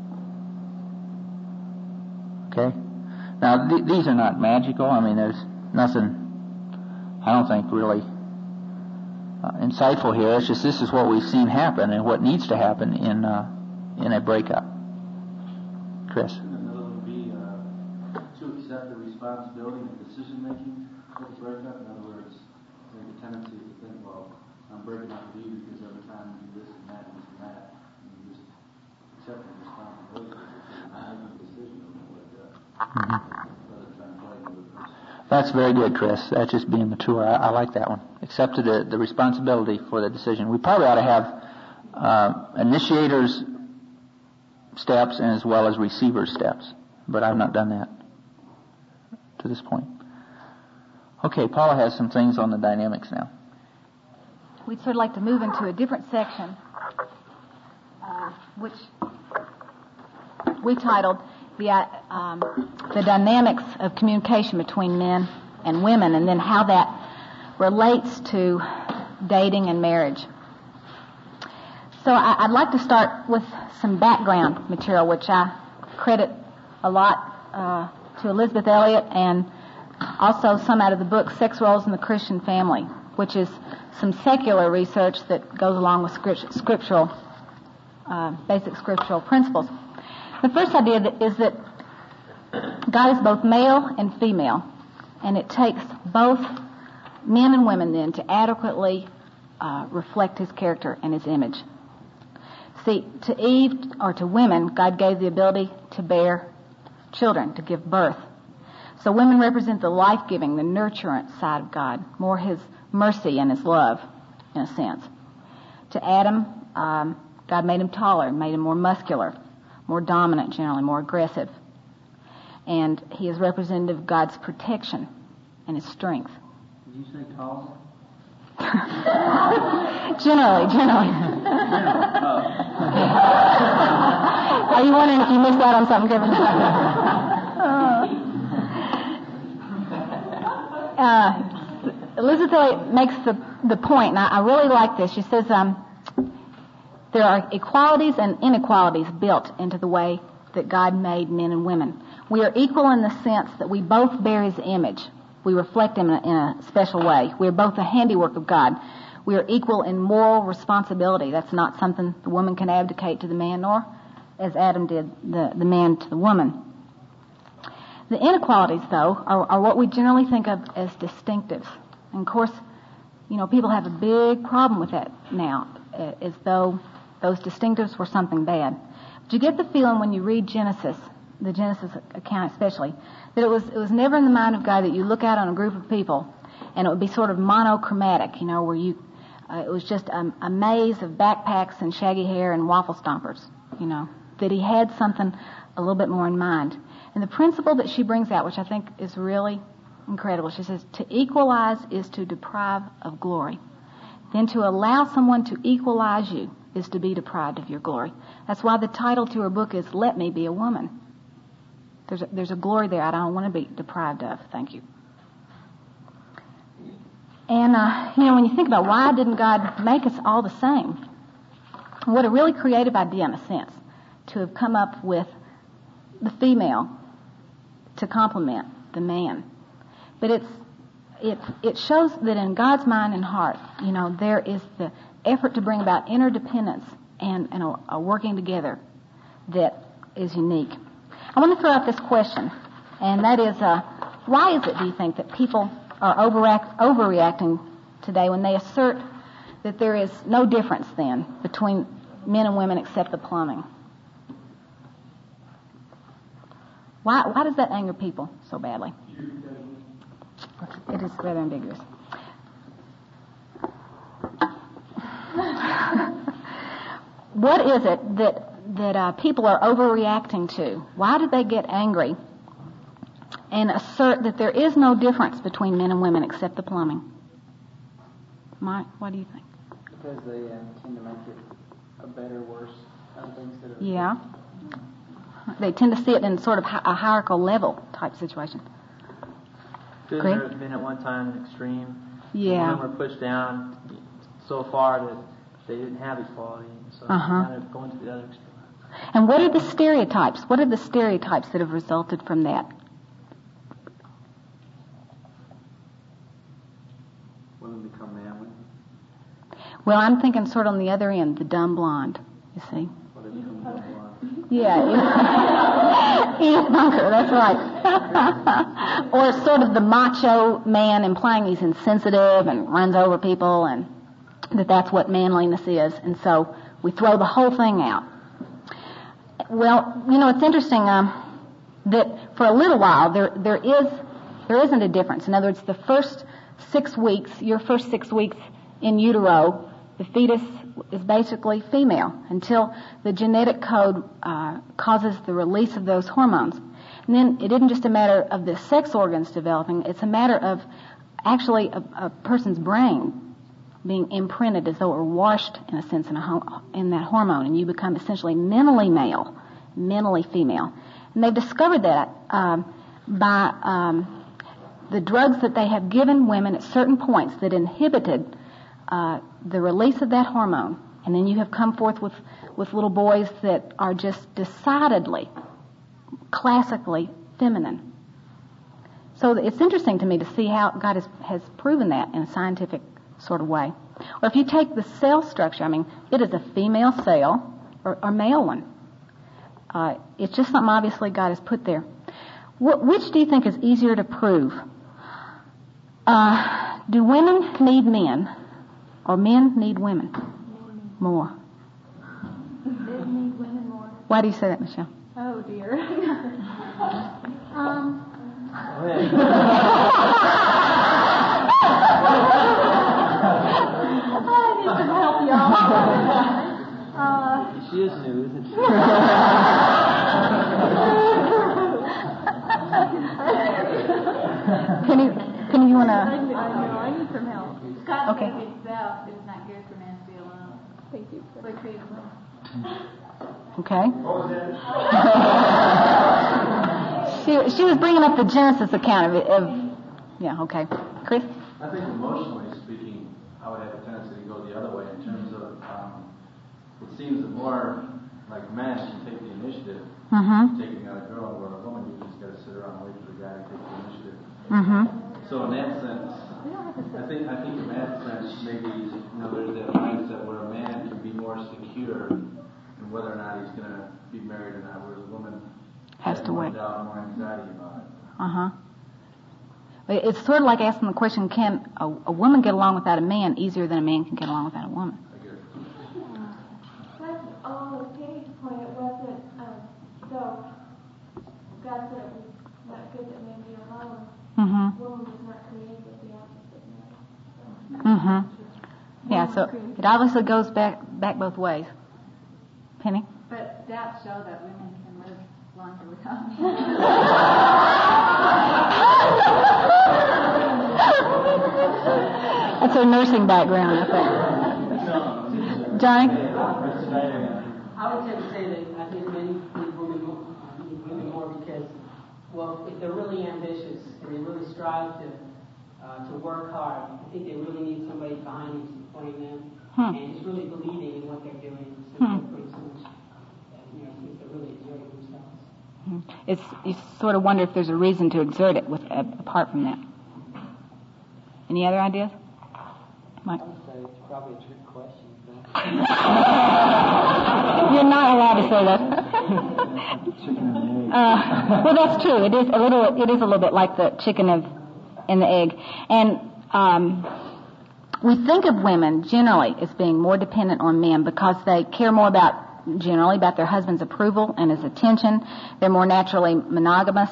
Okay? Now, these are not magical. I mean, there's nothing, I don't think, really insightful here. It's just this is what we've seen happen and what needs to happen in a breakup. Chris? Another would be to accept the responsibility and decision-making for the breakup. In other words, there's a tendency to think, well, I'm breaking up with you because every time you do this and that, and you just accept the responsibility. I make a decision on what rather than play with the person. That's very good, Chris. That's just being mature. I like that one. Accepted the responsibility for the decision. We probably ought to have initiators' steps and as well as receivers' steps, but I've not done that to this point. Okay, Paula has some things on the dynamics now. We'd sort of like to move into a different section, which we titled the dynamics of communication between men and women, and then how that relates to dating and marriage. So I'd like to start with some background material, which I credit a lot to Elizabeth Elliot, and also some out of the book Sex Roles in the Christian Family, which is some secular research that goes along with scriptural, basic scriptural principles. The first idea is that God is both male and female, and it takes both men and women then to adequately reflect His character and His image. See, to Eve, or to women, God gave the ability to bear children, to give birth. So women represent the life-giving, the nurturant side of God, more His mercy and His love, in a sense. To Adam, God made him taller, made him more muscular, more dominant generally, more aggressive. And he is representative of God's protection and His strength. Did you say taller? Generally. Are you wondering if you missed out on something, Kevin? Elizabeth Elliot makes the point, and I really like this. She says there are equalities and inequalities built into the way that God made men and women. We are equal in the sense that we both bear His image. We reflect Him in a special way. We are both the handiwork of God. We are equal in moral responsibility. That's not something the woman can abdicate to the man, nor, as Adam did, the man to the woman. The inequalities, though, are what we generally think of as distinctives. And, of course, people have a big problem with that now, as though those distinctives were something bad. But you get the feeling when you read Genesis, the Genesis account especially, that it was never in the mind of God that you look out on a group of people and it would be sort of monochromatic, where it was just a maze of backpacks and shaggy hair and waffle stompers, that He had something a little bit more in mind. And the principle that she brings out, which I think is really incredible, she says, to equalize is to deprive of glory. Then to allow someone to equalize you is to be deprived of your glory. That's why the title to her book is Let Me Be a Woman. There's a glory there I don't want to be deprived of. Thank you. And, when you think about why didn't God make us all the same? What a really creative idea in a sense, to have come up with the female to complement the man. But it shows that in God's mind and heart, there is the effort to bring about interdependence and a working together that is unique. I want to throw out this question, and that is, why is it, do you think, that people are overreacting today when they assert that there is no difference then between men and women except the plumbing? Why does that anger people so badly? It is rather ambiguous. What is it that people are overreacting to? Why do they get angry and assert that there is no difference between men and women except the plumbing? Mike, what do you think? Because they tend to make it a better, worse things that are... Yeah. They tend to see it in sort of a hierarchical level type situation. Couldn't there have been at one time an extreme? Yeah. Women were pushed down so far that they didn't have equality, so kind of going to the other extreme. And what are the stereotypes? What are the stereotypes that have resulted from that? Women become manly. Well, I'm thinking sort of on the other end, the dumb blonde, you see. Well, they become dumb blonde. Yeah, Edith Bunker, that's right. Or sort of the macho man implying he's insensitive and runs over people, and that's what manliness is. And so we throw the whole thing out. Well, it's interesting that for a little while there isn't a difference. In other words, the first 6 weeks, your first 6 weeks in utero, the fetus is basically female until the genetic code causes the release of those hormones. And then it isn't just a matter of the sex organs developing, it's a matter of actually a person's brain being imprinted as though it were washed, in a sense, in that hormone, and you become essentially mentally male, mentally female. And they've discovered that by the drugs that they have given women at certain points that inhibited the release of that hormone. And then you have come forth with little boys that are just decidedly, classically feminine. So it's interesting to me to see how God has proven that in a scientific sort of way. Or if you take the cell structure, it is a female cell or a male one. It's just something obviously God has put there. Which do you think is easier to prove? Do women need men or men need women more? Men need women more. Why do you say that, Michelle? Oh dear. She is new, isn't she? Penny, you want to? I need some help. Scott Okay. said himself it's not good for men to be alone. Thank you. But creative women. Okay. She was bringing up the Genesis account of yeah, okay. Chris? I think emotionally speaking, I would have a tendency to go the other way in terms of it seems that more like men can take the initiative, taking out a girl, where a woman you just got to sit around and wait for the guy to take the initiative. So in that sense, I think in that sense maybe there's that mindset where a man can be more secure in whether or not he's going to be married or not, whereas a woman has to wait. Doubt, more anxiety about it. It's sort of like asking the question: can a woman get along without a man easier than a man can get along without a woman? But along with Penny's point, it wasn't though God said it was not good that men be alone. Woman was not created with the opposite man. Yeah, so it obviously goes back both ways. Penny? But stats show that women can live longer without men. That's her nursing background, I think. Johnny? I would tend to say that I think men need women more because, well, if they're really ambitious and they really strive to work hard, I think they really need somebody behind them supporting them and just really believing in what they're doing. So they're pretty much, since they're really exerting themselves. You sort of wonder if there's a reason to exert it apart from that. Any other ideas? Mike? I would say it's probably a trick question. You're not allowed to say that. Well, that's true. It is a little bit like the chicken and the egg. And we think of women generally as being more dependent on men because they care more about their husband's approval and his attention. They're more naturally monogamous.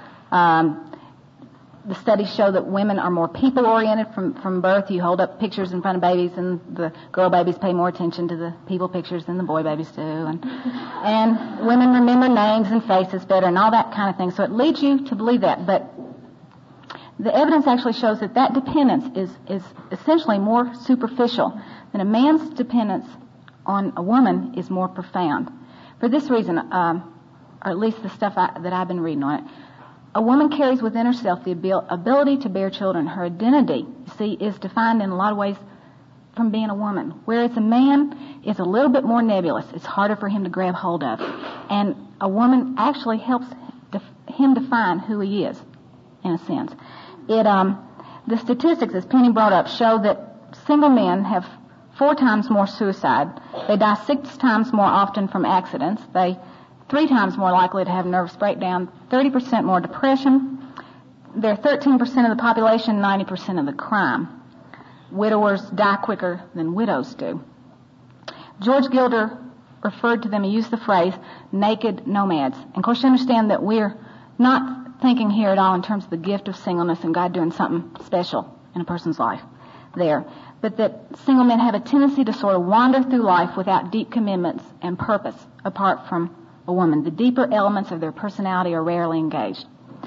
The studies show that women are more people-oriented from birth. You hold up pictures in front of babies, and the girl babies pay more attention to the people pictures than the boy babies do. And women remember names and faces better and all that kind of thing. So it leads you to believe that. But the evidence actually shows that dependence is essentially more superficial, than a man's dependence on a woman is more profound. For this reason, or at least the stuff that I've been reading on it, a woman carries within herself the ability to bear children. Her identity, you see, is defined in a lot of ways from being a woman, whereas a man is a little bit more nebulous. It's harder for him to grab hold of. And a woman actually helps him define who he is, in a sense. The statistics, as Penny brought up, show that single men have 4 times more suicide. They die 6 times more often from accidents. They 3 times more likely to have nervous breakdown, 30% more depression. They're 13% of the population, 90% of the crime. Widowers die quicker than widows do. George Gilder referred to them, he used the phrase, naked nomads. And of course you understand that we're not thinking here at all in terms of the gift of singleness and God doing something special in a person's life there. But that single men have a tendency to sort of wander through life without deep commitments and purpose apart from a woman. The deeper elements of their personality are rarely engaged.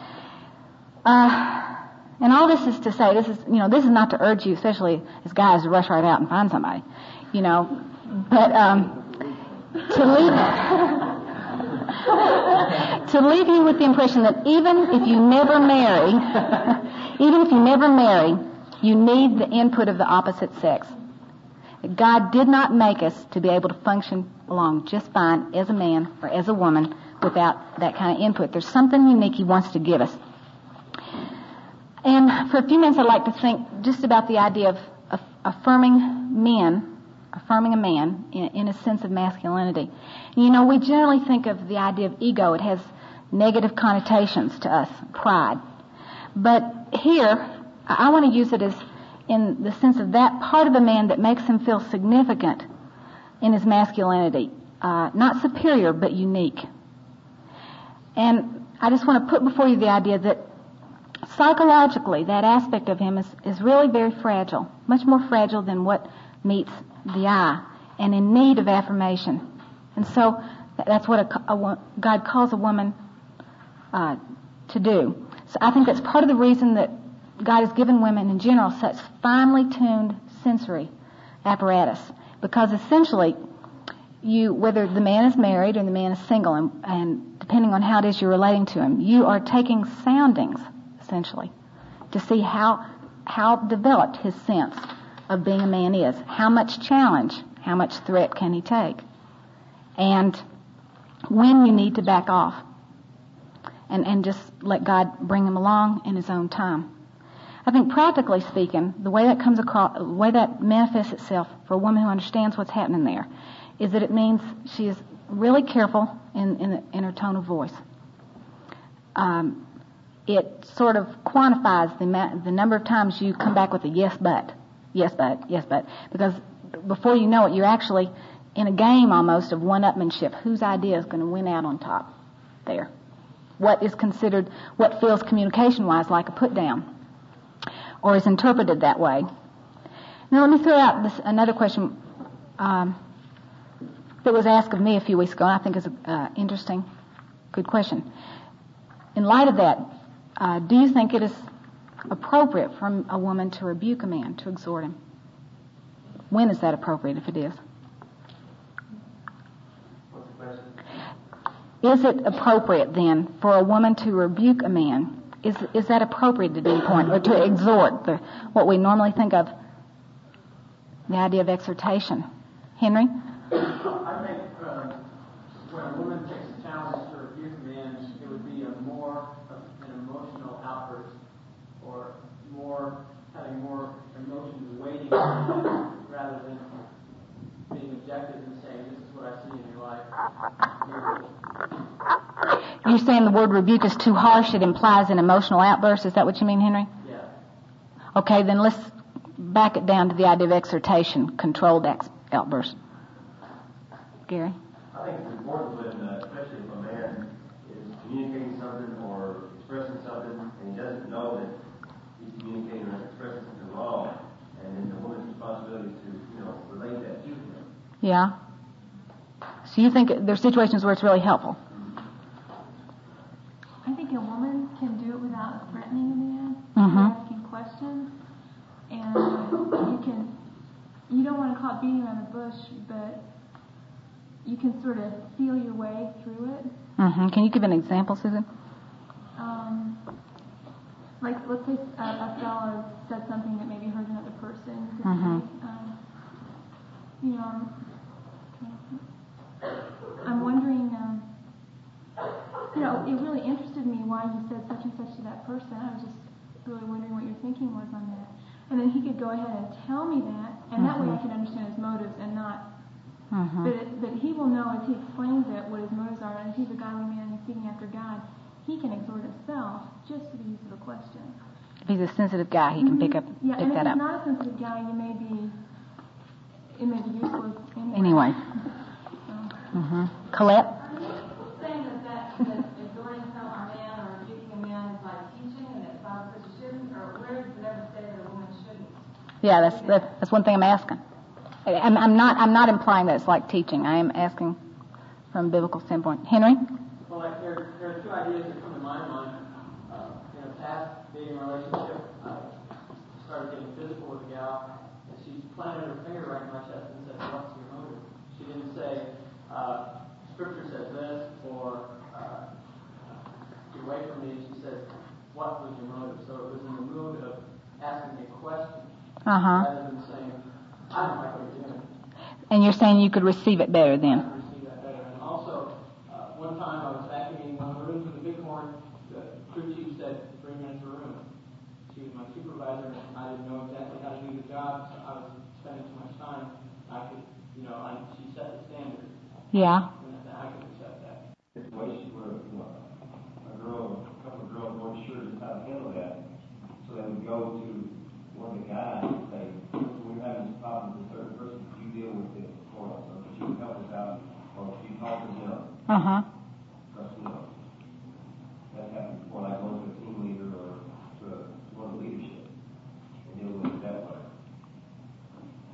And all this is to say, this is not to urge you, especially as guys, to rush right out and find somebody, but to leave you with the impression that even if you never marry, you need the input of the opposite sex. God did not make us to be able to function along just fine as a man or as a woman without that kind of input. There's something unique He wants to give us. And for a few minutes I'd like to think just about the idea of affirming a man in a sense of masculinity. We generally think of the idea of ego. It has negative connotations to us, pride. But here, I want to use it as in the sense of that part of a man that makes him feel significant in his masculinity. Not superior, but unique. And I just want to put before you the idea that psychologically, that aspect of him is really very fragile, much more fragile than what meets the eye, and in need of affirmation. And so that's what God calls a woman to do. So I think that's part of the reason that God has given women in general such finely tuned sensory apparatus, because essentially whether the man is married or the man is single, and depending on how it is you're relating to him, you are taking soundings, essentially, to see how developed his sense of being a man is, how much challenge, how much threat can he take, and when you need to back off and just let God bring him along in his own time. I think practically speaking, the way that comes across, the way that manifests itself for a woman who understands what's happening there, is that it means she is really careful in her tone of voice. It sort of quantifies the number of times you come back with a yes but, because before you know it, you're actually in a game almost of one-upmanship. Whose idea is going to win out on top there? What is considered, what feels communication-wise like a put-down, or is interpreted that way. Now let me throw out another question that was asked of me a few weeks ago, and I think is an interesting, good question. In light of that, do you think it is appropriate for a woman to rebuke a man, to exhort him? When is that appropriate, if it is? What's the question? Is it appropriate then for a woman to rebuke a man? Is that appropriate at any point, or to exhort, what we normally think of, the idea of exhortation? Henry? I think when a woman takes a challenge to rebuke a man, it would be more of an emotional outburst, or having more emotions waiting rather than being objective and saying, this is what I see in your life. You're saying the word rebuke is too harsh, it implies an emotional outburst. Is that what you mean, Henry? Yeah. Okay, then let's back it down to the idea of exhortation, controlled outburst. Gary? I think it's important when, especially if a man is communicating something or expressing something and he doesn't know that he's communicating or expressing something wrong, and then the woman's responsibility to, relate that to him. Yeah. So you think there's situations where it's really helpful? I think a woman can do it without threatening a man, asking questions, and you don't want to call it beating around the bush, but you can sort of feel your way through it. Mm-hmm. Can you give an example, Susan? Like, let's say a fellow said something that maybe hurt another person. I'm wondering, it really interested me why you said such and such to that person. I was just really wondering what your thinking was on that. And then he could go ahead and tell me that, and that way I can understand his motives and not. But he will know as he explains it what his motives are, and if he's a godly man and he's seeking after God, he can exhort himself just for the use of a question. If he's a sensitive guy, he can pick that up. Yeah, and if he's not a sensitive guy, it may be useless anyway. Colette? Saying that exhorting a man or rebuking a man is like teaching, and that Bible says you shouldn't, or where does it ever say that a woman shouldn't? Yeah, that's one thing I'm asking. I'm not implying that it's like teaching. I am asking from a biblical standpoint. Henry? Well, there are two ideas that come to my mind. In a past dating relationship, I started getting physical with a gal, and she planted her finger right in my chest and said, "What's your motive?" She didn't say, "Scripture says this," or "Get away from me." She said, "What was your motive?" So it was in the mood of asking me a question rather than saying, "I don't like what you're doing." And you're saying you could receive it better then? I could receive that better. And also, one time I was vacuuming one of the rooms with a bighorn. The crew chief said 3 minutes a room. She was my supervisor, and I didn't know exactly how to do the job, so I was spending too much time. She set the standard. Yeah. And I could accept that. Situation where a couple of girls weren't sure just how to handle that, so they would go to one of the guys and say, "We're having this problem with a certain person. Could you deal with it for us? Or could you help us out? Or could you talk to them?" Because, that happened before, like going to a team leader or to a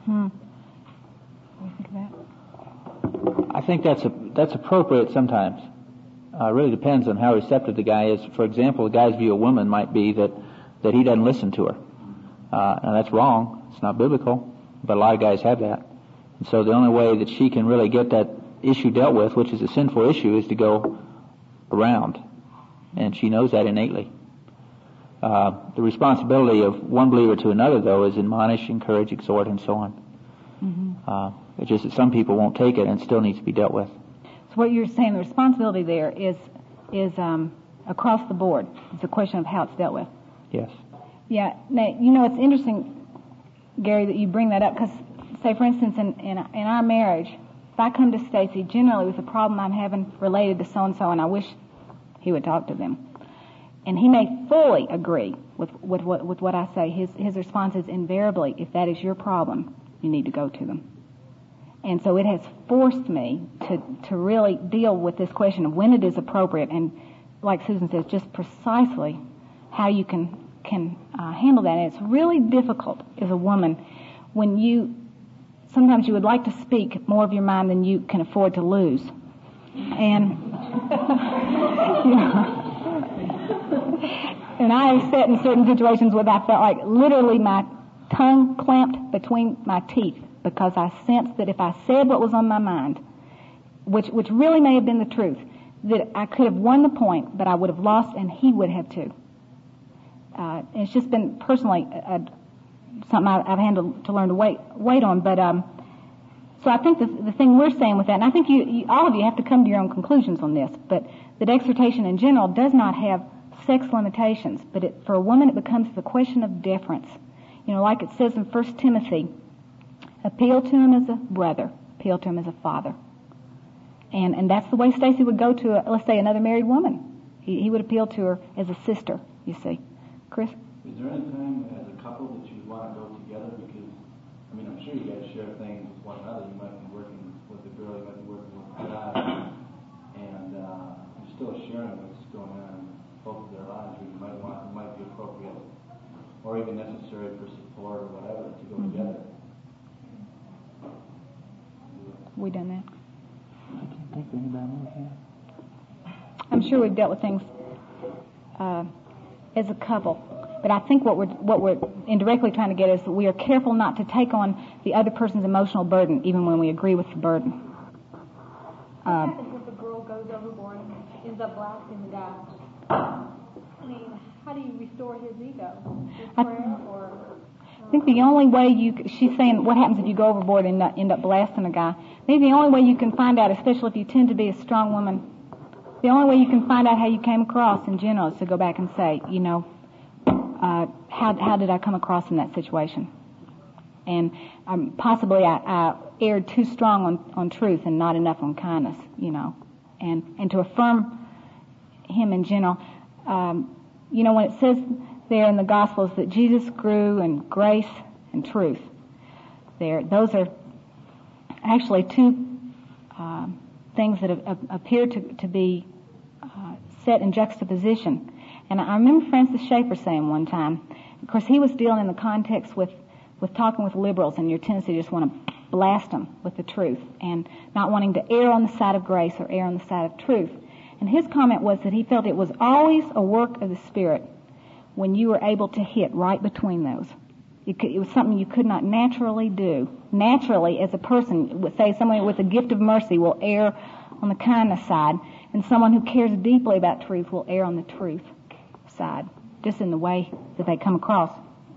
What do you think of that? I think that's appropriate sometimes. It really depends on how receptive the guy is. For example, a guy's view of woman might be that he doesn't listen to her. Now that's wrong. It's not biblical, but a lot of guys have that. And so the only way that she can really get that issue dealt with, which is a sinful issue, is to go around. And she knows that innately. The responsibility of one believer to another, though, is admonish, encourage, exhort, and so on. It's just that some people won't take it and it still needs to be dealt with. So what you're saying, the responsibility there is across the board. It's a question of how it's dealt with. Yes. Yeah. Now, it's interesting, Gary, that you bring that up because, say, for instance, in our marriage, if I come to Stacy generally with a problem I'm having related to so-and-so and I wish he would talk to them, and he may fully agree with what I say, his response is invariably, if that is your problem, you need to go to them. And so it has forced me to really deal with this question of when it is appropriate and, like Susan says, just precisely how you can handle that. And it's really difficult as a woman when sometimes you would like to speak more of your mind than you can afford to lose. And and I have sat in certain situations where I felt like literally my tongue clamped between my teeth because I sensed that if I said what was on my mind, which really may have been the truth, that I could have won the point, but I would have lost and he would have too. It's just been personally something I've had to learn to wait on. But so I think the thing we're saying with that, and I think all of you have to come to your own conclusions on this, but that exhortation in general does not have sex limitations. But for a woman, it becomes the question of deference. Like it says in 1 Timothy, appeal to him as a brother, appeal to him as a father. And that's the way Stacy would go to, let's say, another married woman. He would appeal to her as a sister, you see. Chris? Is there any time as a couple that you would want to go together? Because, I'm sure you guys share things with one another. You might be working with the girl, you might be working with the guy, and you're still sharing what's going on in both of their lives. It might be appropriate or even necessary for support or whatever to go together. We done that? I can't think of anybody else here. I'm sure we've dealt with things as a couple, but I think what we're indirectly trying to get is that we are careful not to take on the other person's emotional burden, even when we agree with the burden. What happens if a girl goes overboard and ends up blasting the guy? How do you restore his ego? With prayer or? I think the only way she's saying what happens if you go overboard and end up blasting a guy. Maybe the only way you can find out, especially if you tend to be a strong woman, the only way you can find out how you came across in general is to go back and say, how did I come across in that situation? And possibly I erred too strong on truth and not enough on kindness, and to affirm him in general. When it says there in the Gospels that Jesus grew in grace and truth, those are actually two things that appear to be set in juxtaposition. And I remember Francis Schaeffer saying one time, of course he was dealing in the context with talking with liberals and your tendency to just want to blast them with the truth and not wanting to err on the side of grace or err on the side of truth. And his comment was that he felt it was always a work of the Spirit when you were able to hit right between those. It was something you could not naturally do. Naturally, as a person, say someone with a gift of mercy will err on the kindness side, and someone who cares deeply about truth will err on the truth side, just in the way that they come across.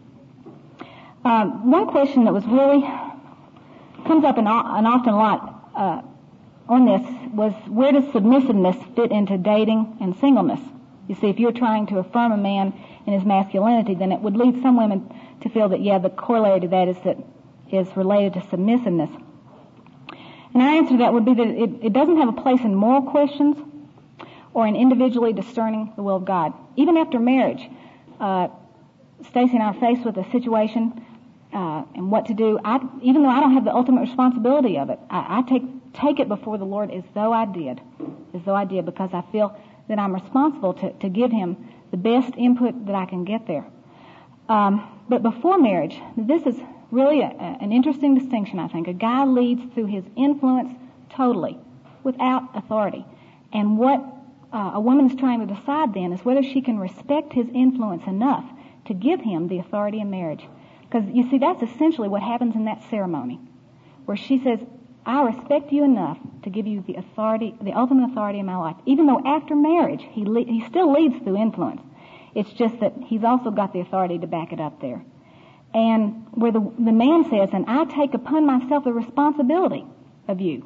One question that was really comes up an often lot on this was, where does submissiveness fit into dating and singleness? You see, if you're trying to affirm a man in his masculinity, then it would lead some women to feel that, the corollary to that is related to submissiveness. And our answer to that would be that it doesn't have a place in moral questions or in individually discerning the will of God. Even after marriage, Stacy and I are faced with a situation and what to do. Even though I don't have the ultimate responsibility of it, I take it before the Lord as though I did, because I feel that I'm responsible to give him the best input that I can get there. But before marriage, this is really an interesting distinction, I think. A guy leads through his influence totally, without authority. And what a woman is trying to decide then is whether she can respect his influence enough to give him the authority in marriage. Because, you see, that's essentially what happens in that ceremony, where she says, I respect you enough to give you the authority, the ultimate authority in my life. Even though after marriage, he still leads through influence. It's just that he's also got the authority to back it up there. And where the man says, and I take upon myself the responsibility of you.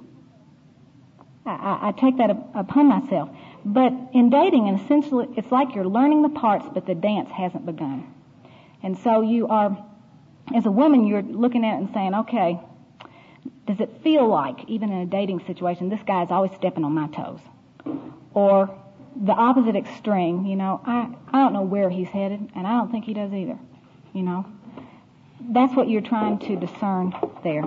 I take that upon myself. But in dating, and essentially, it's like you're learning the parts, but the dance hasn't begun. And so you are, as a woman, you're looking at it and saying, okay, does it feel like, even in a dating situation, this guy's always stepping on my toes? Or the opposite extreme, I don't know where he's headed, and I don't think he does either, That's what you're trying to discern there.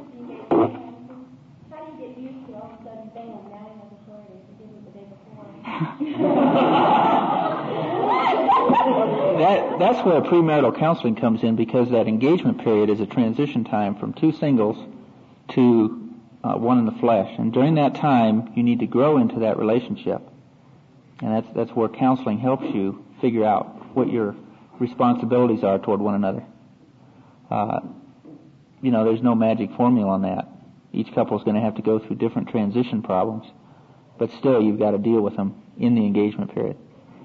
That's where premarital counseling comes in, because that engagement period is a transition time from two singles to one in the flesh. And during that time, you need to grow into that relationship. And that's where counseling helps you figure out what your responsibilities are toward one another. There's no magic formula on that. Each couple is going to have to go through different transition problems. But still, you've got to deal with them in the engagement period.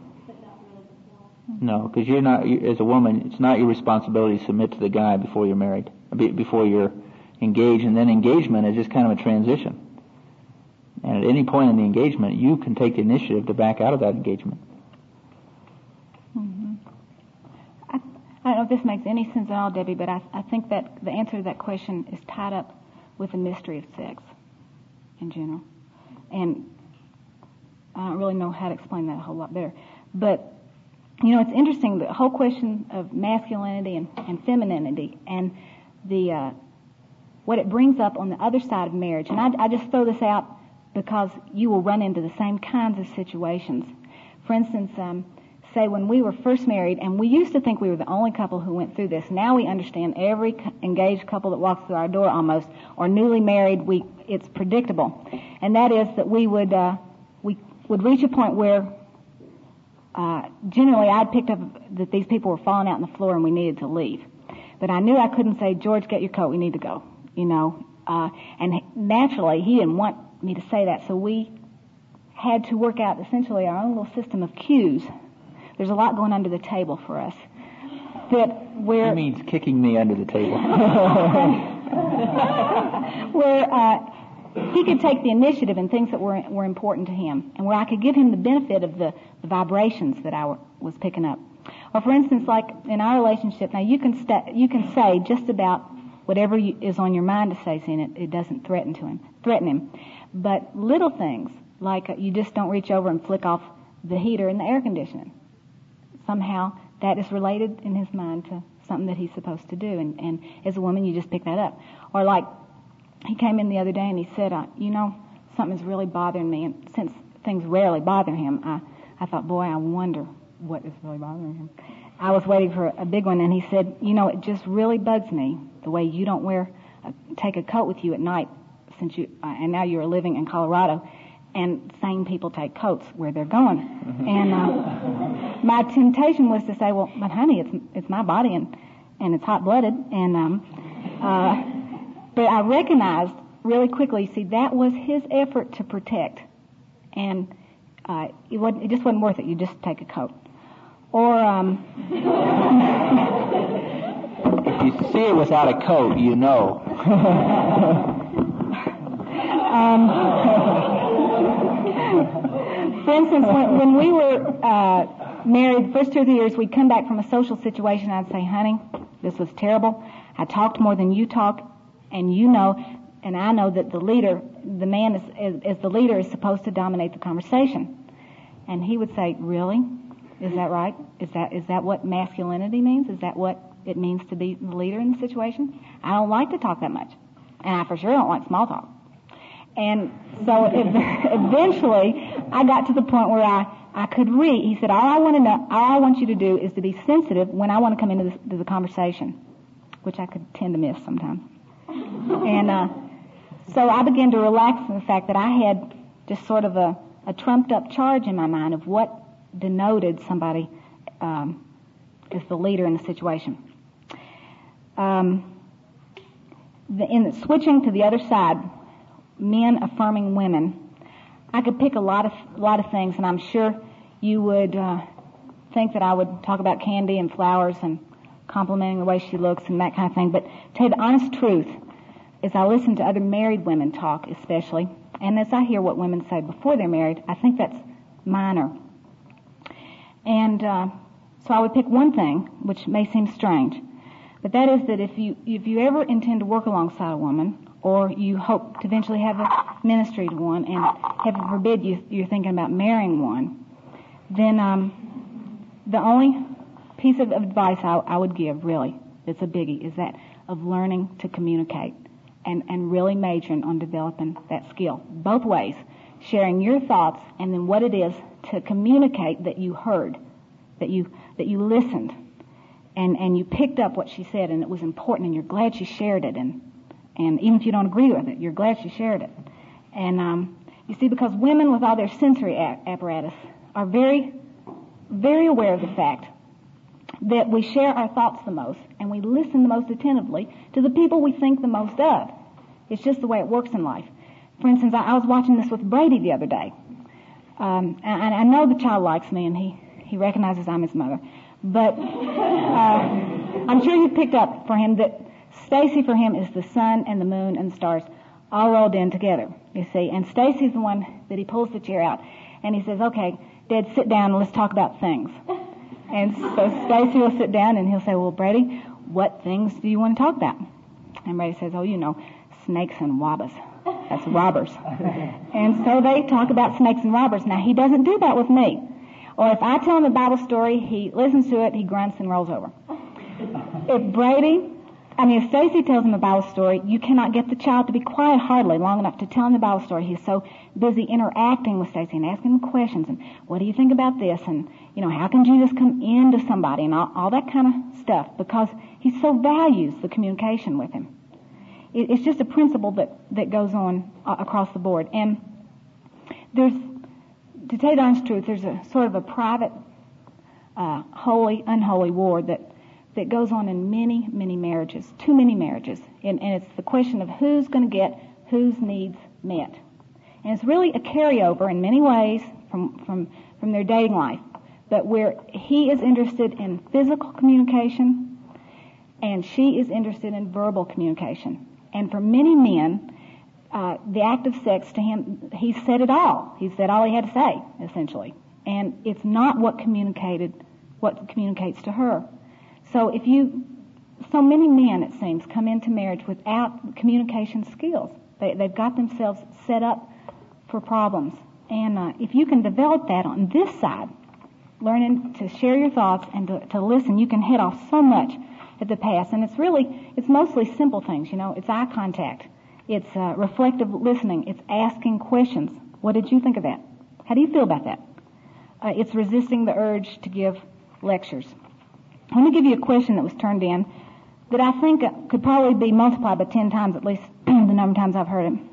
No, because you're not, as a woman, it's not your responsibility to submit to the guy before you're married, before you're engaged. And then engagement is just kind of a transition. And at any point in the engagement, you can take the initiative to back out of that engagement. Mm-hmm. I don't know if this makes any sense at all, Debbie, but I think that the answer to that question is tied up with the mystery of sex in general. And I don't really know how to explain that a whole lot better. But, it's interesting, the whole question of masculinity and femininity and the what it brings up on the other side of marriage. And I just throw this out because you will run into the same kinds of situations. For instance, say when we were first married, and we used to think we were the only couple who went through this. Now we understand every engaged couple that walks through our door almost, or newly married, it's predictable. And that is that we would reach a point where generally I'd picked up that these people were falling out on the floor and we needed to leave. But I knew I couldn't say, George, get your coat, we need to go, and naturally he didn't want me to say that, so we had to work out essentially our own little system of cues. There's a lot going under the table for us. He means kicking me under the table. Where he could take the initiative in things that were important to him, and where I could give him the benefit of the vibrations that I was picking up. Or for instance, like in our relationship, now you can say just about whatever is on your mind to say, seeing it doesn't threaten him. But little things, like you just don't reach over and flick off the heater in the air conditioning. Somehow that is related in his mind to something that he's supposed to do, and as a woman you just pick that up. Or like, he came in the other day and he said, something's really bothering me, and since things rarely bother him, I thought, boy, I wonder what is really bothering him. I was waiting for a big one, and he said, it just really bugs me the way you don't take a coat with you at night, since and now you're living in Colorado, and sane people take coats where they're going. And my temptation was to say, well, but honey, it's my body, and it's hot-blooded, and but I recognized really quickly, see, that was his effort to protect, and it just wasn't worth it. You just take a coat. Or if you see it without a coat, you know. For instance, when we were married, the first 2 or 3 years, we'd come back from a social situation, I'd say, honey, this was terrible. I talked more than you talk, and and I know that the man as the leader is supposed to dominate the conversation. And he would say, really? Is that right? Is that what masculinity means? Is that what it means to be the leader in the situation? I don't like to talk that much. And I for sure don't like small talk. And so eventually I got to the point where I could read. He said, all I want you to do is to be sensitive when I want to come into the conversation. which I could tend to miss sometimes. And so I began to relax in the fact that I had just sort of a trumped up charge in my mind of what denoted somebody as the leader in the situation. In switching to the other side, men affirming women, I could pick a lot of things, and I'm sure you would think that I would talk about candy and flowers and complimenting the way she looks and that kind of thing. But to tell you the honest truth, as I listen to other married women talk especially, and as I hear what women say before they're married, I think that's minor. And so I would pick one thing, which may seem strange, but that is that if you ever intend to work alongside a woman, or you hope to eventually have a ministry to one, and heaven forbid you're thinking about marrying one, then the only piece of advice I would give, really, that's a biggie, is that of learning to communicate and really majoring on developing that skill. Both ways, sharing your thoughts and then what it is to communicate that you heard, that you listened, and you picked up what she said and it was important and you're glad she shared it, and even if you don't agree with it, you're glad she shared it. And you see, because women with all their sensory apparatus are very, very aware of the fact that we share our thoughts the most and we listen the most attentively to the people we think the most of. It's just the way it works in life. For instance, I was watching this with Brady the other day. And I know the child likes me and he recognizes I'm his mother. But I'm sure you picked up for him that Stacy for him is the sun and the moon and the stars all rolled in together, you see. And Stacy's the one that he pulls the chair out and he says, "Okay, Dad, sit down and let's talk about things." And so Stacy will sit down and he'll say, "Well, Brady, what things do you want to talk about?" And Brady says, "Oh, snakes and wabbas. That's robbers." And so they talk about snakes and robbers. Now, he doesn't do that with me. Or if I tell him a Bible story, he listens to it, he grunts and rolls over. If Stacy tells him a Bible story, you cannot get the child to be quiet hardly long enough to tell him the Bible story. He's so busy interacting with Stacy and asking him questions and what do you think about this, and how can Jesus come into somebody, and all that kind of stuff, because he so values the communication with him. It's just a principle that goes on across the board. And there's, to tell you the honest truth, there's a sort of a private, holy, unholy war that goes on in many, many marriages, too many marriages. And it's the question of who's going to get whose needs met. And it's really a carryover in many ways from their dating life, but where he is interested in physical communication and she is interested in verbal communication. And for many men, the act of sex to him, he said it all. He said all he had to say, essentially. And it's not what communicates to her. So so many men, it seems, come into marriage without communication skills. They've got themselves set up for problems. And if you can develop that on this side, learning to share your thoughts and to listen, you can head off so much at the pass. And it's mostly simple things, It's eye contact. It's reflective listening. It's asking questions. What did you think of that? How do you feel about that? It's resisting the urge to give lectures. Let me give you a question that was turned in that I think could probably be multiplied by 10 times, at least the number of times I've heard it.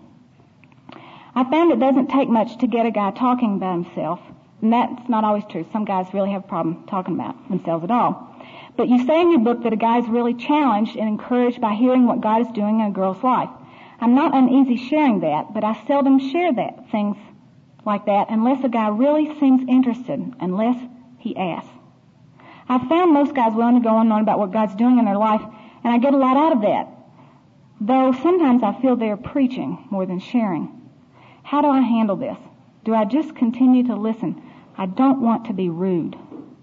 I found it doesn't take much to get a guy talking about himself, and that's not always true. Some guys really have a problem talking about themselves at all. But you say in your book that a guy is really challenged and encouraged by hearing what God is doing in a girl's life. I'm not uneasy sharing that, but I seldom share things like that unless a guy really seems interested, unless he asks. I've found most guys willing to go on and on about what God's doing in their life, and I get a lot out of that. Though sometimes I feel they're preaching more than sharing. How do I handle this? Do I just continue to listen? I don't want to be rude.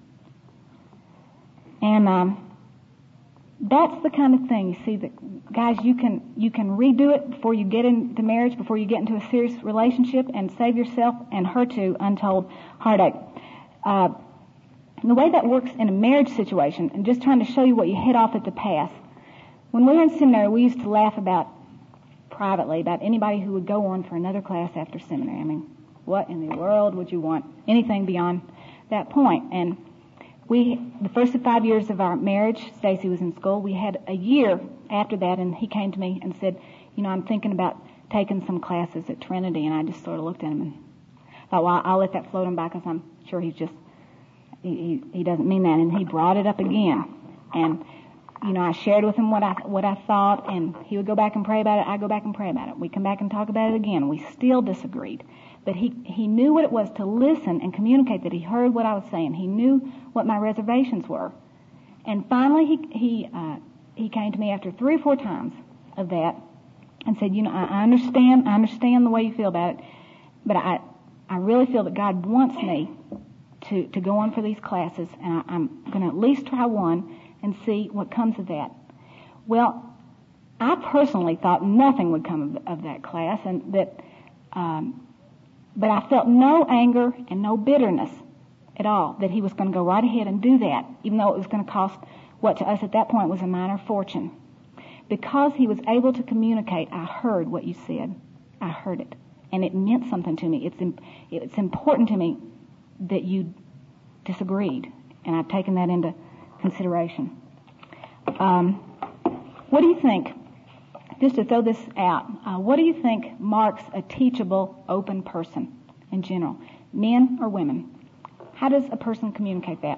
And that's the kind of thing, you see, that guys, you can redo it before you get into marriage, before you get into a serious relationship, and save yourself and her too untold heartache. The way that works in a marriage situation, and just trying to show you what you hit off at the pass. When we were in seminary, we used to laugh privately about anybody who would go on for another class after seminary. What in the world would you want? Anything beyond that point. And the first 5 years of our marriage, Stacy was in school. We had a year after that, and he came to me and said, I'm thinking about taking some classes at Trinity. And I just sort of looked at him and thought, well, I'll let that float him by because I'm sure he doesn't mean that. And he brought it up again. And, I shared with him what I thought, and he would go back and pray about it. I go back and pray about it. We come back and talk about it again. We still disagreed. But he knew what it was to listen and communicate, that he heard what I was saying. He knew what my reservations were. And finally he came to me after 3 or 4 times of that and said, I understand the way you feel about it, but I really feel that God wants me to go on for these classes, and I'm going to at least try one and see what comes of that. Well, I personally thought nothing would come of that class, and that, but I felt no anger and no bitterness at all that he was going to go right ahead and do that, even though it was going to cost what to us at that point was a minor fortune. Because he was able to communicate, I heard what you said. I heard it. And it meant something to me. It's important to me that you disagreed. And I've taken that into consideration. What do you think, just to throw this out, what do you think marks a teachable, open person in general? Men or women? How does a person communicate that?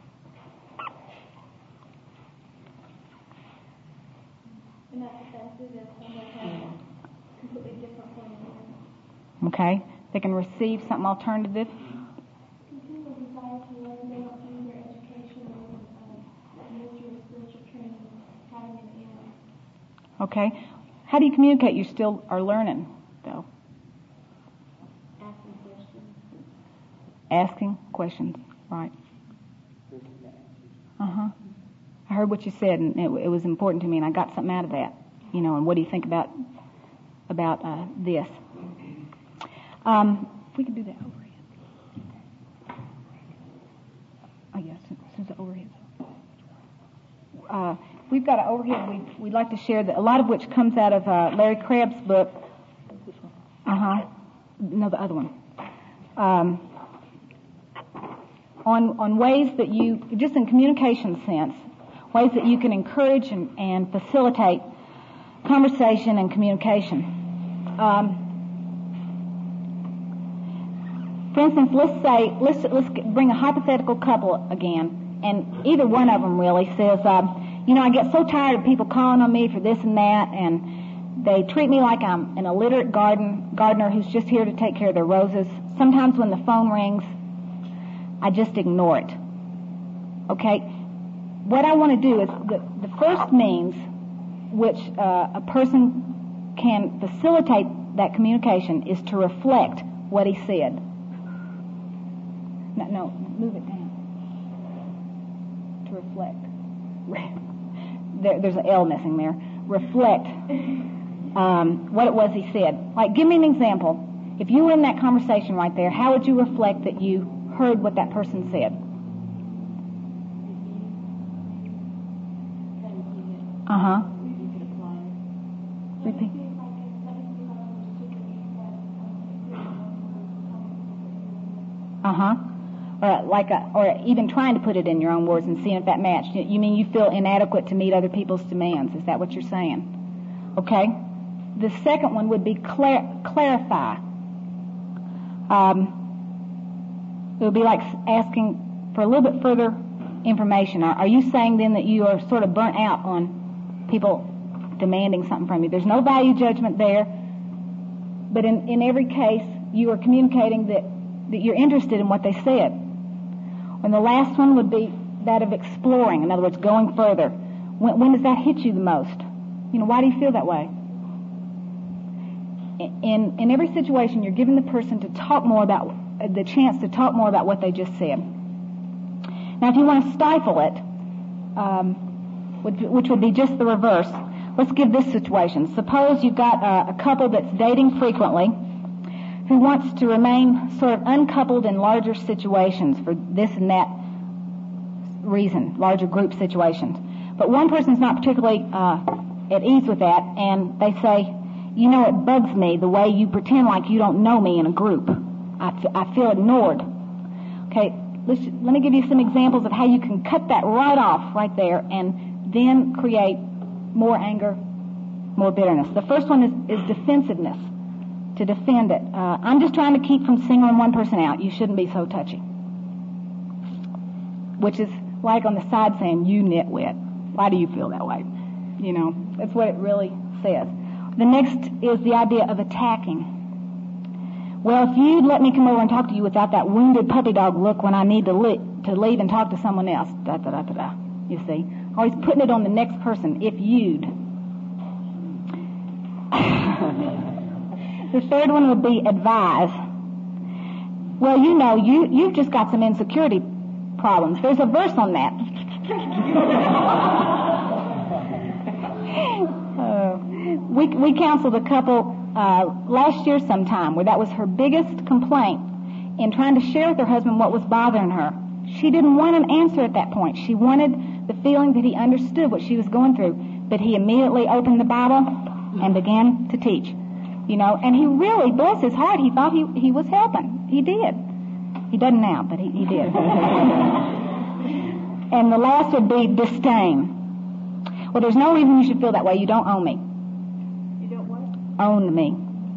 Not defensive if someone has a completely different point of view. Okay. They can receive something alternative. Continual desire to learn, they don't view their education as ministry or spiritual training having an end. Okay. How do you communicate you still are learning, though? Asking questions. Asking questions, right. Uh-huh. I heard what you said, and it was important to me, and I got something out of that. And what do you think about this? If we could do that overhead. Oh, yes, since the overhead. We've got an overhead we'd like to share, a lot of which comes out of Larry Crabb's book. Uh-huh. No, the other one. On ways that you, just in communication sense, ways that you can encourage and facilitate conversation and communication. For instance, let's bring a hypothetical couple again, and either one of them really says, I get so tired of people calling on me for this and that, and they treat me like I'm an illiterate gardener who's just here to take care of their roses. Sometimes when the phone rings, I just ignore it. Okay? What I want to do is the first means which a person can facilitate that communication is to reflect what he said. No, move it down. To reflect. There's an L missing there. Reflect what it was he said. Like, give me an example. If you were in that conversation right there, how would you reflect that you heard what that person said? Uh-huh. Repeat. Uh-huh. Or even trying to put it in your own words and seeing if that matched. You mean you feel inadequate to meet other people's demands? Is that what you're saying? Okay. The second one would be clarify. It would be like asking for a little bit further information. Are you saying then that you are sort of burnt out on people demanding something from you? There's no value judgment there, but in every case you are communicating that you're interested in what they said. And the last one would be that of exploring. In other words, going further. When does that hit you the most? Why do you feel that way? In every situation, you're giving the person to talk more about the chance to talk more about what they just said. Now, if you want to stifle it, which would be just the reverse, let's give this situation. Suppose you've got a couple that's dating frequently, who wants to remain sort of uncoupled in larger situations for this and that reason, larger group situations. But one person's not particularly at ease with that, and they say, it bugs me the way you pretend like you don't know me in a group. I feel ignored. Okay, let me give you some examples of how you can cut that right off right there and then create more anger, more bitterness. The first one is defensiveness, to defend it. I'm just trying to keep from singling one person out. You shouldn't be so touchy. Which is like on the side saying, you nitwit. Why do you feel that way? You know, that's what it really says. The next is the idea of attacking. Well, if you'd let me come over and talk to you without that wounded puppy dog look when I need to leave and talk to someone else. Da-da-da-da-da. You see? Always putting it on the next person. If you'd. The third one would be advise. Well, you know, you've just got some insecurity problems. There's a verse on that. We counseled a couple last year sometime where that was her biggest complaint in trying to share with her husband what was bothering her. She didn't want an answer at that point. She wanted the feeling that he understood what she was going through. But he immediately opened the Bible and began to teach. You know, and he really, bless his heart, he thought he was helping. He did. He doesn't now, but he did. And the last would be disdain. Well, there's no reason you should feel that way. You don't own me. You don't what? Own me.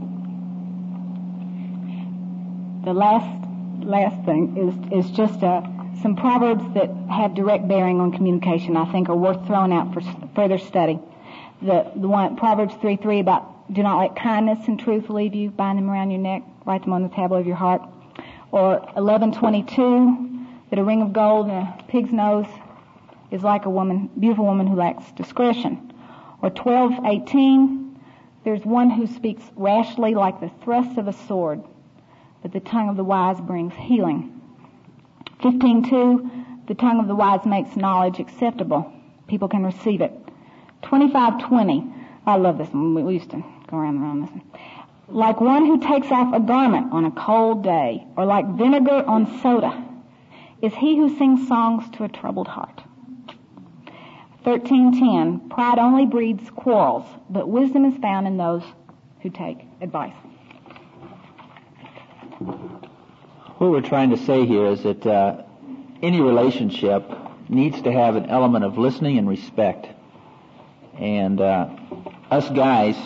The last thing is just some proverbs that have direct bearing on communication. I think are worth throwing out for further study. The one Proverbs 3:3 about do not let kindness and truth leave you. Bind them around your neck. Write them on the tablet of your heart. Or 11:22 that a ring of gold and a pig's nose is like a beautiful woman who lacks discretion. Or 12:18, there's one who speaks rashly like the thrust of a sword, but the tongue of the wise brings healing. 15:2, the tongue of the wise makes knowledge acceptable. People can receive it. 25:20, I love this one. We used to go around this one. Like one who takes off a garment on a cold day, or like vinegar on soda, is he who sings songs to a troubled heart. 13:10, pride only breeds quarrels, but wisdom is found in those who take advice. What we're trying to say here is that any relationship needs to have an element of listening and respect. And us guys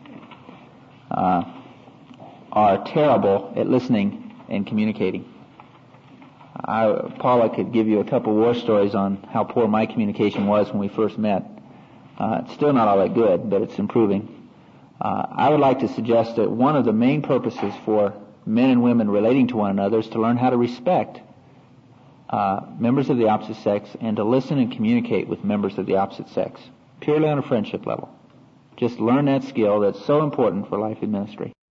are terrible at listening and communicating. Paula could give you a couple war stories on how poor my communication was when we first met. It's still not all that good, but it's improving. I would like to suggest that one of the main purposes for men and women relating to one another is to learn how to respect members of the opposite sex and to listen and communicate with members of the opposite sex, purely on a friendship level. Just learn that skill that's so important for life in ministry.